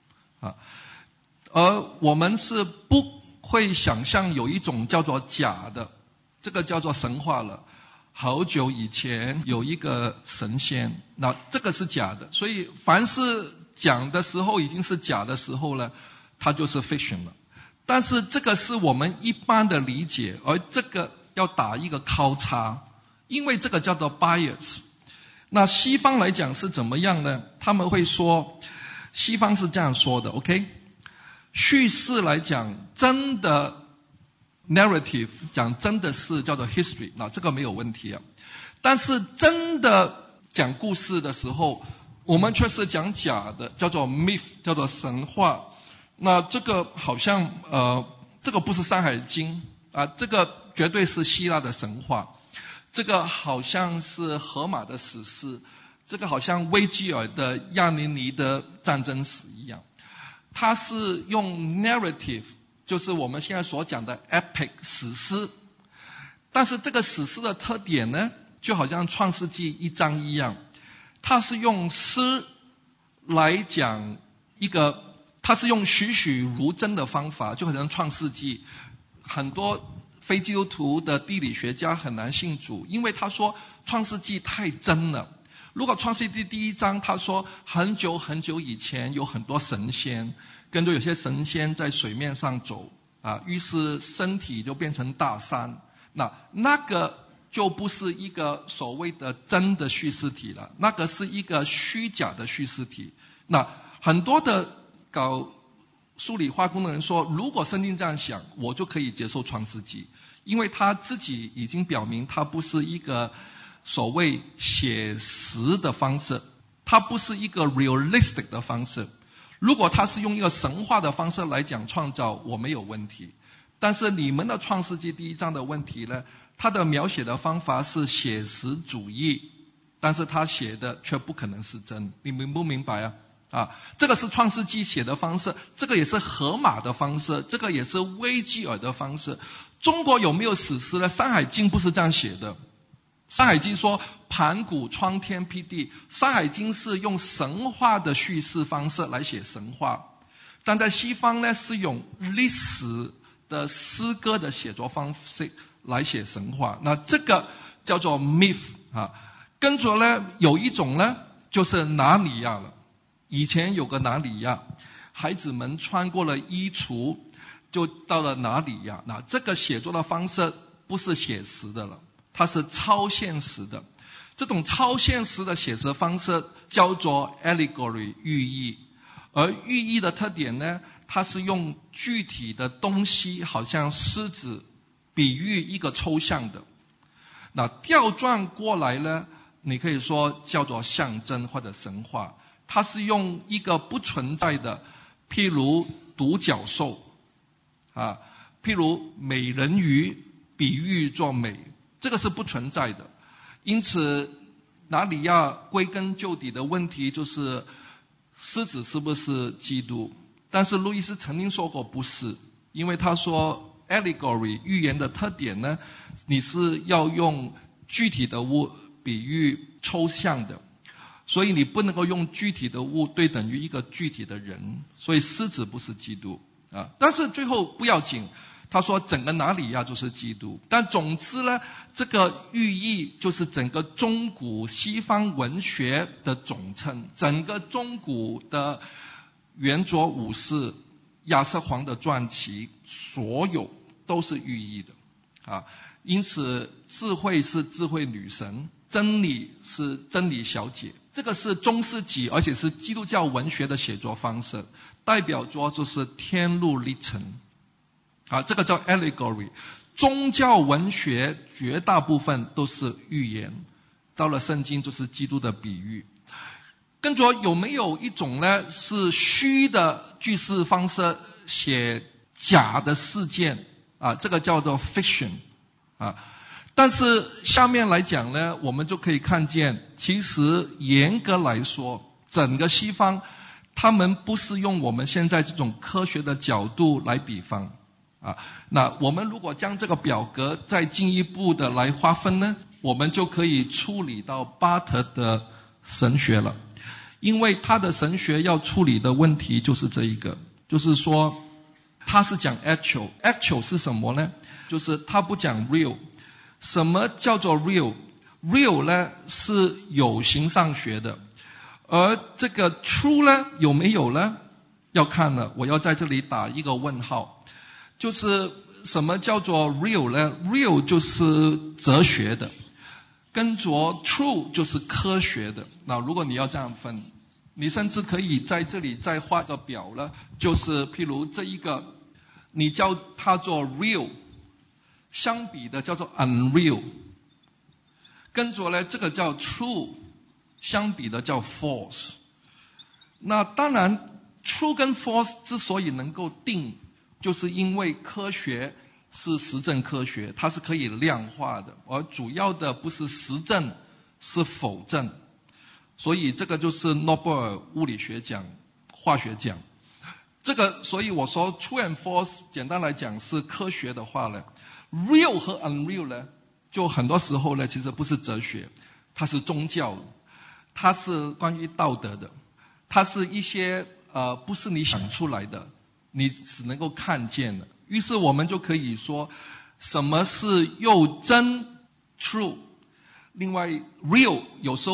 而我们是不会想象有一种叫做假的，这个叫做神话了。好久以前有一个神仙，那这个是假的，所以凡是讲的时候已经是假的时候呢，它就是 fiction 了。但是这个是我们一般的理解，而这个要打一个交叉，因为这个叫做 bias。 那西方来讲是怎么样呢？他们会说，西方是这样说的 OK， 叙事来讲真的 narrative 讲真的事叫做 history， 那这个没有问题但是真的讲故事的时候，我们却是讲假的，叫做 myth， 叫做神话。那这个好像这个不是山海经这个绝对是希腊的神话，这个好像是荷马的史诗，这个好像维吉尔的亚尼尼的战争史一样。它是用 narrative， 就是我们现在所讲的 epic 史诗，但是这个史诗的特点呢，就好像创世纪1章一样，它是用诗来讲一个，它是用栩栩如真的方法，就好像创世纪很多非基督徒的地理学家很难信主，因为他说创世纪太真了， 如果创世纪第1章他说很久很久以前有很多神仙，跟着有些神仙在水面上走于是身体就变成大山，那个就不是一个所谓的真的叙事体了，那个是一个虚假的叙事体。那很多的搞数理化工的人说，如果圣经这样想，我就可以接受创世纪，因为他自己已经表明他不是一个所谓写实的方式，它不是一个 realistic 的方式。如果它是用一个神话的方式来讲创造，我没有问题。但是你们的创世纪第1章的问题呢，它的描写的方法是写实主义，但是他写的却不可能是真，你明不明白这个是创世纪写的方式，这个也是荷马的方式，这个也是维吉尔的方式。中国有没有史诗呢？山海经不是这样写的。山海经说盘古创天辟地，山海经是用神话的叙事方式来写神话，但在西方呢是用历史的诗歌的写作方式来写神话，那这个叫做 myth 跟着呢有一种呢就是拿里亚了。以前有个拿里亚，孩子们穿过了衣橱就到了拿里亚，那这个写作的方式不是写实的了，它是超现实的。这种超现实的写实方式叫做 allegory 寓意，而寓意的特点呢，它是用具体的东西，好像狮子，比喻一个抽象的。那调转过来呢，你可以说叫做象征或者神话，它是用一个不存在的，譬如独角兽譬如美人鱼比喻作美，这个是不存在的。因此拿里亚归根究底的问题就是狮子是不是基督，但是路易斯曾经说过不是，因为他说 allegory 寓言的特点呢，你是要用具体的物比喻抽象的，所以你不能够用具体的物对等于一个具体的人，所以狮子不是基督但是最后不要紧，他说整个拿里亚就是基督。但总之呢，这个寓意就是整个中古西方文学的总称，整个中古的圆桌武士、亚瑟王的传奇，所有都是寓意的因此智慧是智慧女神，真理是真理小姐，这个是中世纪而且是基督教文学的写作方式，代表作就是天路历程这个叫 allegory。 宗教文学绝大部分都是寓言，到了圣经就是基督的比喻。跟着有没有一种呢是虚的叙事方式写假的事件这个叫做 fiction但是下面来讲呢，我们就可以看见，其实严格来说，整个西方他们不是用我们现在这种科学的角度来比方那我们如果将这个表格再进一步的来划分呢，我们就可以处理到巴特的神学了。因为他的神学要处理的问题就是这一个，就是说他是讲 actual 是什么呢？就是他不讲 real。什么叫做 real 呢是有形上学的，而这个 true 呢有没有呢要看了，我要在这里打一个问号。就是什么叫做 real 呢？ real 就是哲学的，跟着 true 就是科学的。那如果你要这样分，你甚至可以在这里再画个表了，就是譬如这一个你叫它做 real， 相比的叫做 unreal， 跟着呢这个叫 true， 相比的叫 false。 那当然 true 跟 false 之所以能够定，就是因为科学是实证科学，它是可以量化的，而主要的不是实证是否证。所以这个就是诺贝尔物理学奖、化学奖。这个所以我说 true and false 简单来讲是科学的话呢， real 和 unreal 呢就很多时候呢其实不是哲学，它是宗教的，它是关于道德的，它是一些不是你想出来的，你只能够看见的。于是我们就可以说什么是又真 true， 另外 real 有时候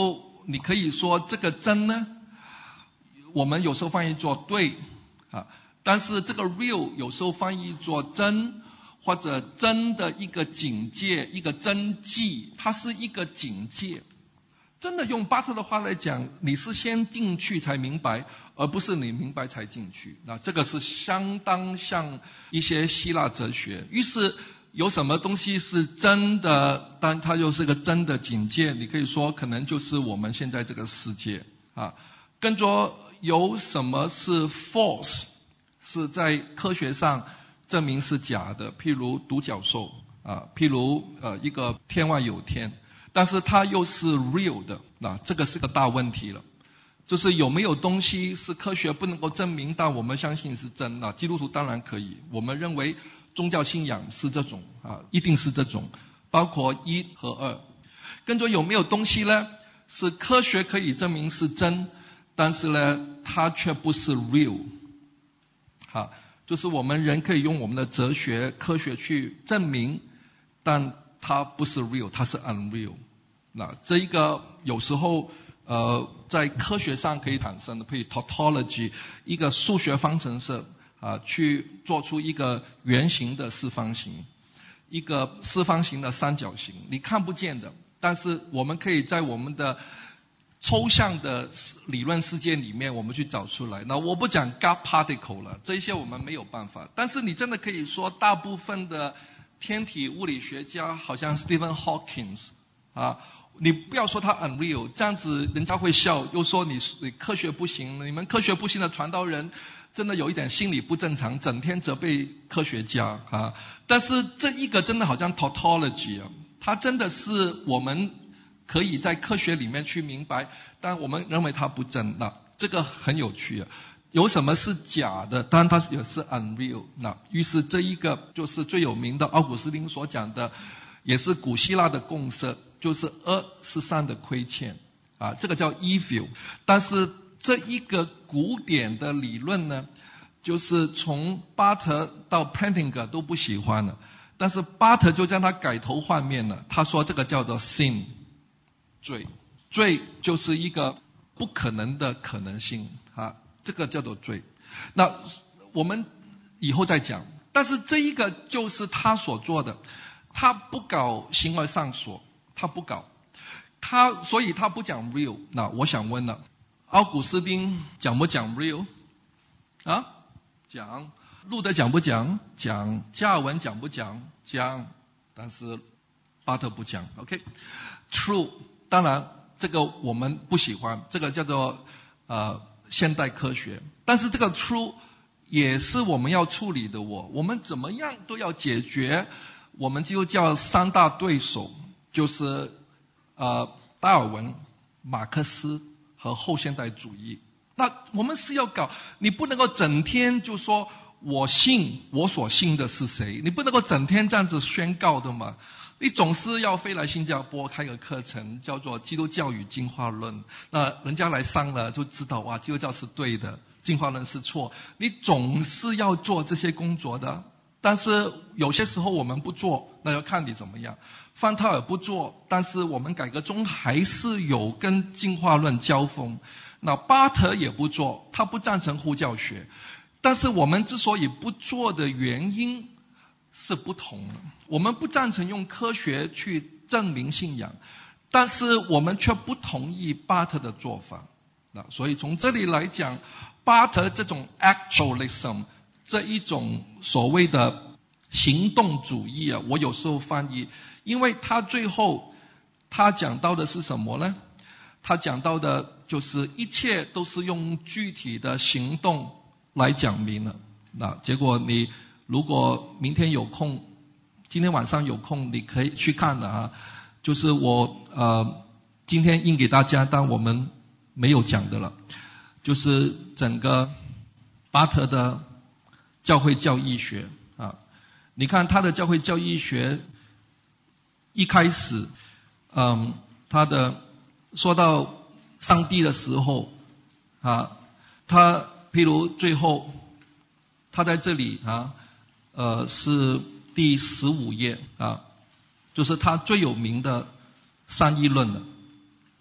你可以说这个真呢，我们有时候翻译作对啊，但是这个 real 有时候翻译作真，或者真的一个警戒，一个真迹，它是一个警戒。真的用巴特的话来讲，你是先进去才明白，而不是你明白才进去。那这个是相当像一些希腊哲学。于是有什么东西是真的，但它又是个真的警戒，你可以说可能就是我们现在这个世界啊。跟着有什么是 false， 是在科学上证明是假的，譬如独角兽啊，譬如一个天外有天。但是它又是 real 的，那这个是个大问题了。就是有没有东西是科学不能够证明，但我们相信是真的。基督徒当然可以，我们认为宗教信仰是这种啊，一定是这种，包括1和2。跟着有没有东西呢？是科学可以证明是真，但是呢，它却不是 real。好，就是我们人可以用我们的哲学、科学去证明，但它不是 real， 它是 unreal。那这一个有时候在科学上可以产生的，譬如 tautology， 一个数学方程式啊，去做出一个圆形的四方形，一个四方形的三角形，你看不见的，但是我们可以在我们的抽象的理论世界里面我们去找出来。那我不讲 God particle 了，这些我们没有办法，但是你真的可以说大部分的天体物理学家好像 Stephen Hawking 啊，你不要说他 unreal， 这样子人家会笑，又说你科学不行，你们科学不行的传道人真的有一点心理不正常，整天责备科学家啊。但是这一个真的好像 tautology 啊，它真的是我们可以在科学里面去明白，但我们认为它不真，那这个很有趣啊。有什么是假的？当然它也是 unreal。那于是这一个就是最有名的奥古斯丁所讲的，也是古希腊的共识，就是恶是善的亏欠啊，这个叫 evil。但是这一个古典的理论呢，就是从巴特到 Plantinga 都不喜欢了，但是巴特就将它改头换面了，他说这个叫做 sin， 罪，罪就是一个不可能的可能性啊。这个叫做罪，那我们以后再讲。但是这一个就是他所做的，他不搞形而上所，他不搞，所以他不讲 real。那我想问了，奥古斯丁讲不讲 real 啊？讲。路德讲不讲？讲。加尔文讲不讲？讲。但是巴特不讲。OK，true， 当然这个我们不喜欢，这个叫做现代科学，但是这个 true 也是我们要处理的。我们怎么样都要解决我们基督教3大对手，就是达尔文、马克思和后现代主义。那我们是要搞，你不能够整天就说我信我所信的是谁，你不能够整天这样子宣告的嘛。你总是要飞来新加坡开个课程，叫做基督教与进化论，那人家来上了就知道，哇，基督教是对的，进化论是错。你总是要做这些工作的，但是有些时候我们不做，那要看你怎么样。范特尔不做，但是我们改革中还是有跟进化论交锋。那巴特也不做，他不赞成呼叫学，但是我们之所以不做的原因是不同的。我们不赞成用科学去证明信仰，但是我们却不同意巴特的做法。那所以从这里来讲，巴特这种 actualism， 这一种所谓的行动主义啊，我有时候翻译，因为他最后他讲到的是什么呢？他讲到的就是一切都是用具体的行动来讲明了。那结果你如果明天有空，今天晚上有空，你可以去看的啊。就是我今天印给大家，但我们没有讲的了。就是整个巴特的教会教义学啊，你看他的教会教义学一开始，他的说到上帝的时候啊，他譬如最后他在这里啊。是第15页啊，就是他最有名的三一论了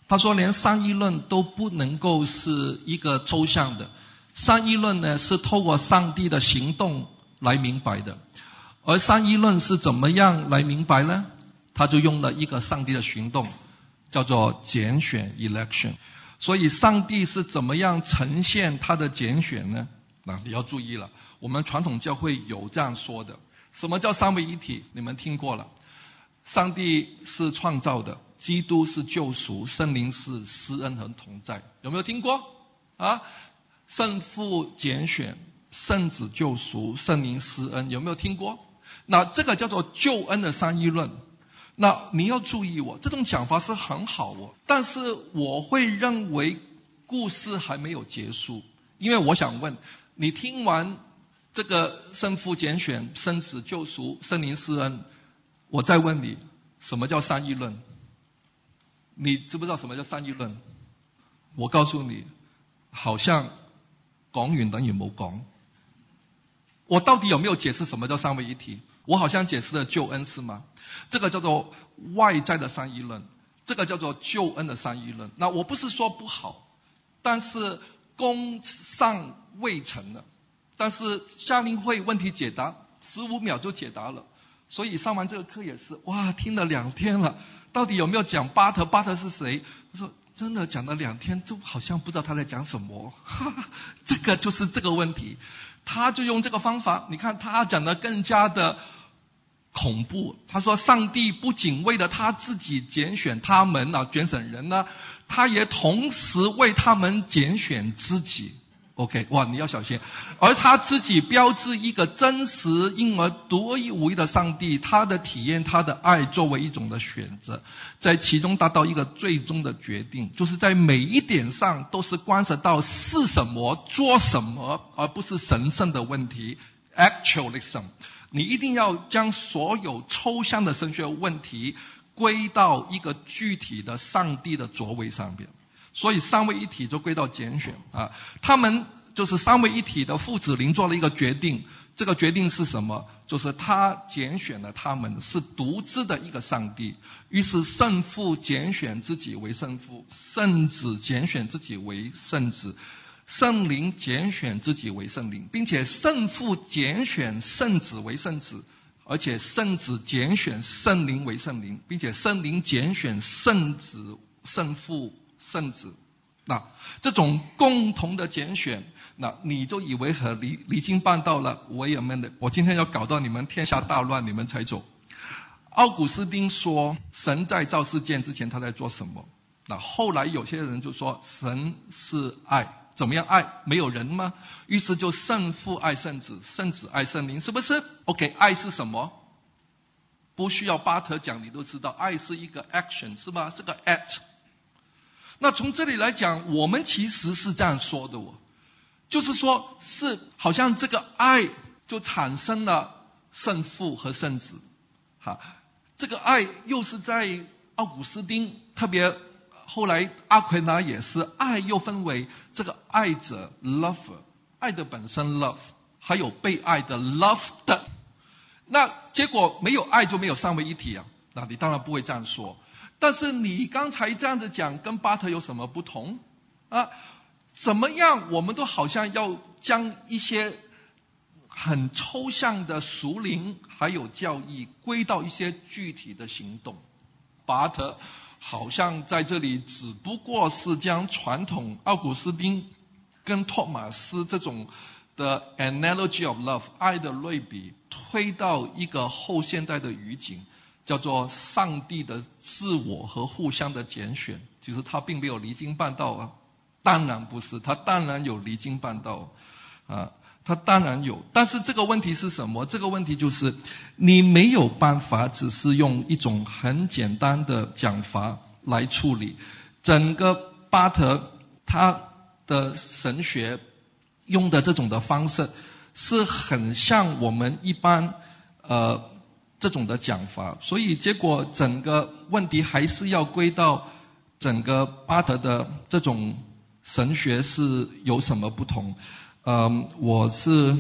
他说连三一论都不能够是一个抽象的，三一论呢是透过上帝的行动来明白的。而三一论是怎么样来明白呢？他就用了一个上帝的行动，叫做拣选 election。 所以上帝是怎么样呈现他的拣选呢？那你要注意了，我们传统教会有这样说的。什么叫三位一体？你们听过了。上帝是创造的，基督是救赎，圣灵是施恩和同在。有没有听过啊？圣父拣选，圣子救赎，圣灵施恩，有没有听过？那这个叫做救恩的三一论。那你要注意这种讲法是很好但是我会认为故事还没有结束。因为我想问你，听完这个圣父拣选，圣子救赎，圣灵施恩，我再问你，什么叫三一论？你知不知道什么叫三一论？我告诉你，好像讲完等于冇讲。我到底有没有解释什么叫三位一体？我好像解释了救恩，是吗？这个叫做外在的三一论，这个叫做救恩的三一论。那我不是说不好，但是功尚未成了。但是夏令会问题解答15秒就解答了，所以上完这个课也是听了2天了，到底有没有讲巴特？巴特是谁？他说真的讲了2天，就好像不知道他在讲什么。这个就是这个问题，他就用这个方法，你看他讲的更加的恐怖。他说上帝不仅为了他自己拣选他们拣选人呢，他也同时为他们拣选自己。OK， 你要小心。而他自己标志一个真实因而独一无二的上帝，他的体验，他的爱作为一种的选择，在其中达到一个最终的决定，就是在每一点上都是关涉到是什么做什么，而不是神圣的问题 actualism。 你一定要将所有抽象的神学问题归到一个具体的上帝的作为上面。所以三位一体就归到拣选他们就是三位一体的父子灵做了一个决定。这个决定是什么？就是他拣选了他们，是独自的一个上帝。于是圣父拣选自己为圣父，圣子拣选自己为圣子，圣灵拣选自己为圣灵，并且圣父拣选圣子为圣子，而且圣子拣选圣灵为圣灵，并且圣灵拣选圣子、圣父、圣子。那这种共同的拣选，那你就以为很离经叛道了。我今天要搞到你们天下大乱，你们才走。奥古斯丁说，神在造世界之前他在做什么？那后来有些人就说，神是爱。怎么样爱？没有人吗？于是就圣父爱圣子，圣子爱圣灵，是不是 ？OK， 爱是什么？不需要巴特讲，你都知道，爱是一个 action， 是吧？是个 act。那从这里来讲，我们其实是这样说的就是说是好像这个爱就产生了圣父和圣子这个爱又是在奥古斯丁，特别后来阿奎那也是，爱又分为这个爱者 lover， 爱的本身 love， 还有被爱的 loved。 那结果没有爱就没有三位一体那你当然不会这样说。但是你刚才这样子讲，跟巴特有什么不同怎么样我们都好像要将一些很抽象的属灵还有教义归到一些具体的行动。巴特好像在这里只不过是将传统奥古斯丁跟托马斯这种的 analogy of love 爱的类比推到一个后现代的语境，叫做上帝的自我和互相的拣选。其实他并没有离经叛道当然不是，他当然有离经叛道他当然有。但是这个问题是什么？这个问题就是你没有办法只是用一种很简单的讲法来处理。整个巴特他的神学用的这种的方式是很像我们一般这种的讲法，所以结果整个问题还是要归到整个巴特的这种神学是有什么不同。我是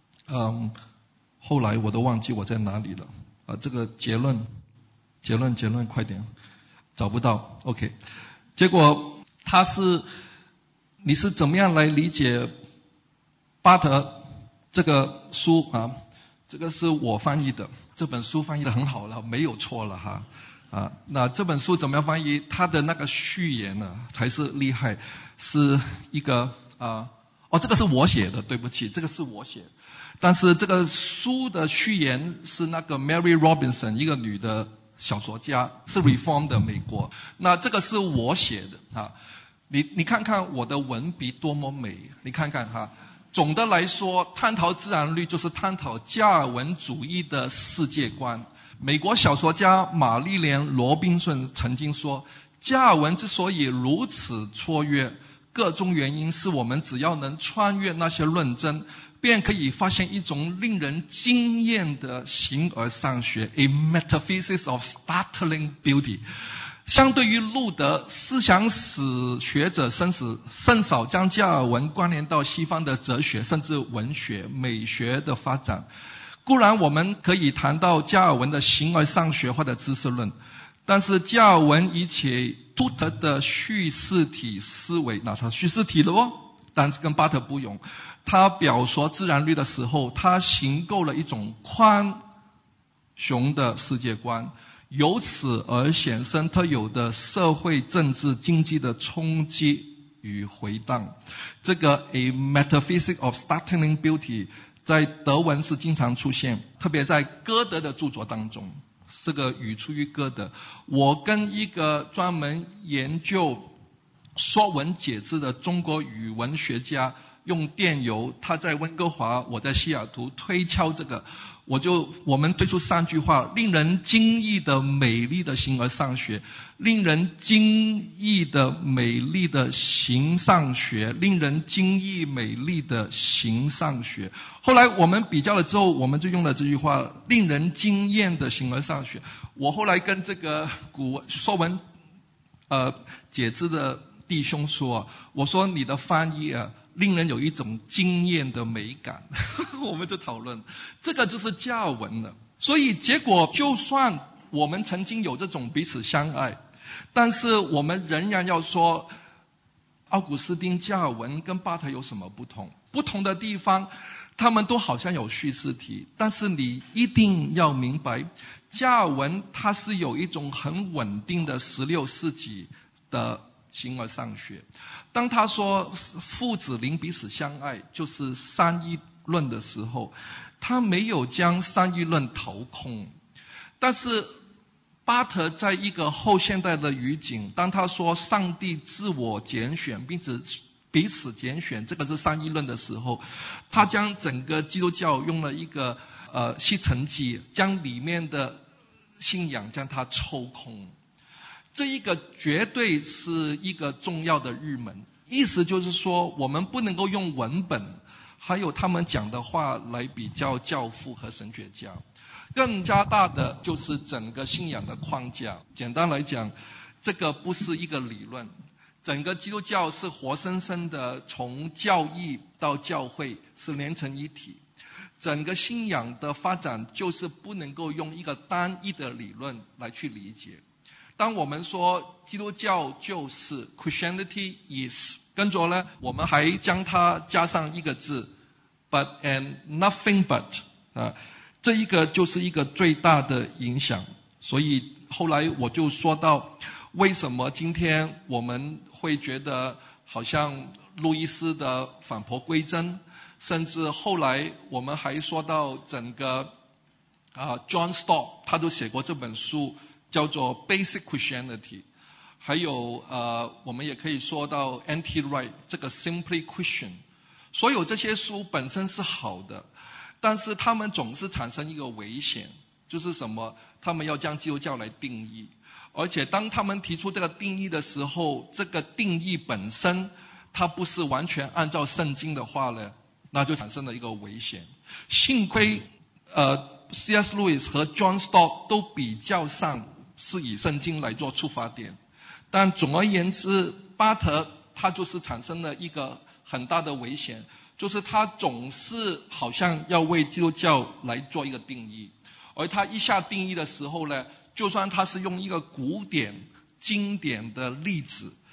后来我都忘记我在哪里了这个结论快点，找不到。 OK， 结果你是怎么样来理解巴特这个书啊？这个是我翻译的，这本书翻译的很好了，没有错了哈。那这本书怎么样翻译？它的那个序言呢才是厉害，是一个这个是我写的，对不起，这个是我写的。但是这个书的序言是那个 Mary Robinson 一个女的小说家，是 Reform 的美国。那这个是我写的啊。你看看我的文笔多么美，你看看哈。总的来说，探讨自然律就是探讨加尔文主义的世界观。美国小说家玛丽莲·罗宾逊曾经说，加尔文之所以如此卓越，各种原因是我们只要能穿越那些论证，便可以发现一种令人惊艳的形而上学 ，a metaphysics of startling beauty。相对于路德，思想史学者甚少将加尔文关联到西方的哲学甚至文学、美学的发展。固然我们可以谈到加尔文的形而上学或者知识论，但是加尔文以其独特的叙事体思维，那他叙事体了哦，但是跟巴特不同。他表说自然律的时候，他形构了一种宽雄的世界观，由此而显生特有的社会、政治、经济的冲击与回荡。这个 a metaphysics of startling beauty 在德文是经常出现，特别在歌德的著作当中。这个语出于歌德。我跟一个专门研究说文解字的中国语文学家用电邮，他在温哥华，我在西雅图推敲这个，我们推出3句话：令人惊异的美丽的形而上学，令人惊异的美丽的形上学，令人惊异美丽的形上学。后来我们比较了之后，我们就用了这句话：令人惊艳的形而上学。我后来跟这个说文解字的弟兄说，我说你的翻译令人有一种惊艳的美感。我们就讨论，这个就是加尔文了。所以结果，就算我们曾经有这种彼此相爱，但是我们仍然要说，奥古斯丁、加尔文跟巴特有什么不同？不同的地方，他们都好像有叙事体，但是你一定要明白，加尔文他是有一种很稳定的16世纪的形而上学。当他说父子邻彼此相爱，就是三一论的时候，他没有将三一论掏空。但是巴特在一个后现代的语境，当他说上帝自我拣选并且彼此拣选，这个是三一论的时候，他将整个基督教用了一个吸尘器，将里面的信仰将它抽空。这一个绝对是一个重要的入门，意思就是说，我们不能够用文本还有他们讲的话来比较教父和神学家。更加大的就是整个信仰的框架。简单来讲，这个不是一个理论，整个基督教是活生生的，从教义到教会是连成一体。整个信仰的发展就是不能够用一个单一的理论来去理解。当我们说基督教就是 Christianity is， 跟着呢，我们还将它加上一个字 but and nothing but， 这一个就是一个最大的影响。所以后来我就说到，为什么今天我们会觉得好像路易斯的返璞归真，甚至后来我们还说到整个John Stott 他都写过这本书叫做 Basic Christianity， 还有我们也可以说到 N.T. Wright 这个 Simply Christian。 所有这些书本身是好的，但是他们总是产生一个危险，就是什么？他们要将基督教来定义，而且当他们提出这个定义的时候，这个定义本身它不是完全按照圣经的话呢，那就产生了一个危险。幸亏C.S. Lewis 和 John Stott 都比较上是以圣经来做出发点，但总而言之，巴特他就是产生了一个很大的危险，就是他总是好像要为基督教来做一个定义，而他一下定义的时候呢，就算他是用一个古典经典的例子，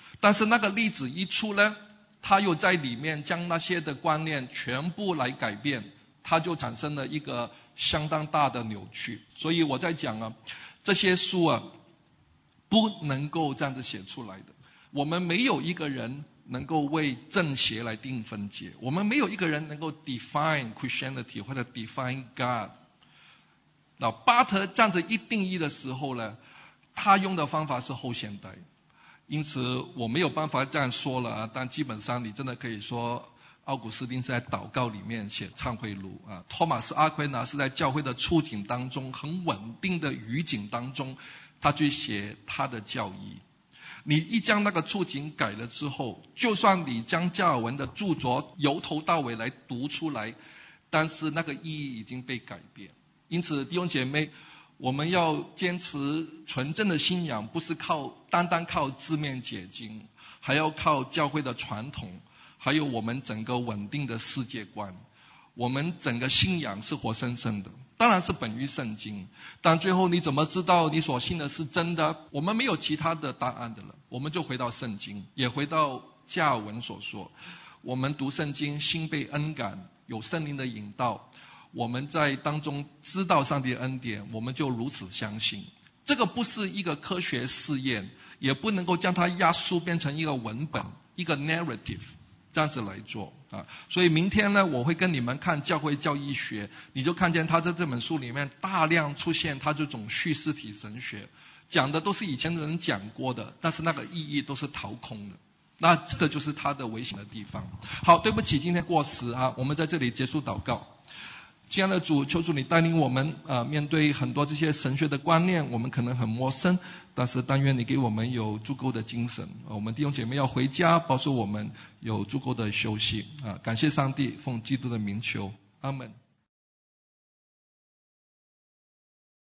但是那个例子一出呢，他又在里面将那些的观念全部来改变，他就产生了一个相当大的扭曲。所以我在讲啊，这些书啊不能够这样子写出来的。我们没有一个人能够为正邪来定分界，我们没有一个人能够 define Christianity 或者 define God。那巴特这样子一定义的时候呢，他用的方法是后现代，因此我没有办法这样说了啊。但基本上你真的可以说，奥古斯丁是在祷告里面写忏悔录啊，托马斯阿奎那是在教会的处境当中很稳定的语境当中，他去写他的教义。你一将那个处境改了之后，就算你将加尔文的著作由头到尾来读出来，但是那个意义已经被改变。因此弟兄姐妹，我们要坚持纯正的信仰，不是单单靠字面解经，还要靠教会的传统，还有我们整个稳定的世界观。我们整个信仰是活生生的，当然是本于圣经，但最后你怎么知道你所信的是真的？我们没有其他的答案的了，我们就回到圣经，也回到加尔文所说，我们读圣经，心被恩感，有圣灵的引导，我们在当中知道上帝的恩典，我们就如此相信。这个不是一个科学试验，也不能够将它压缩变成一个文本，一个 narrative， 这样子来做啊。所以明天呢，我会跟你们看教会教义学，你就看见他在这本书里面大量出现他这种叙事体神学，讲的都是以前的人讲过的，但是那个意义都是掏空的。那这个就是他的危险的地方。好，对不起，今天过时啊，我们在这里结束祷告。亲爱的主，求主你带领我们面对很多这些神学的观念，我们可能很陌生，但是但愿你给我们有足够的精神。我们弟兄姐妹要回家，保守我们有足够的休息啊！感谢上帝，奉基督的名求，阿们。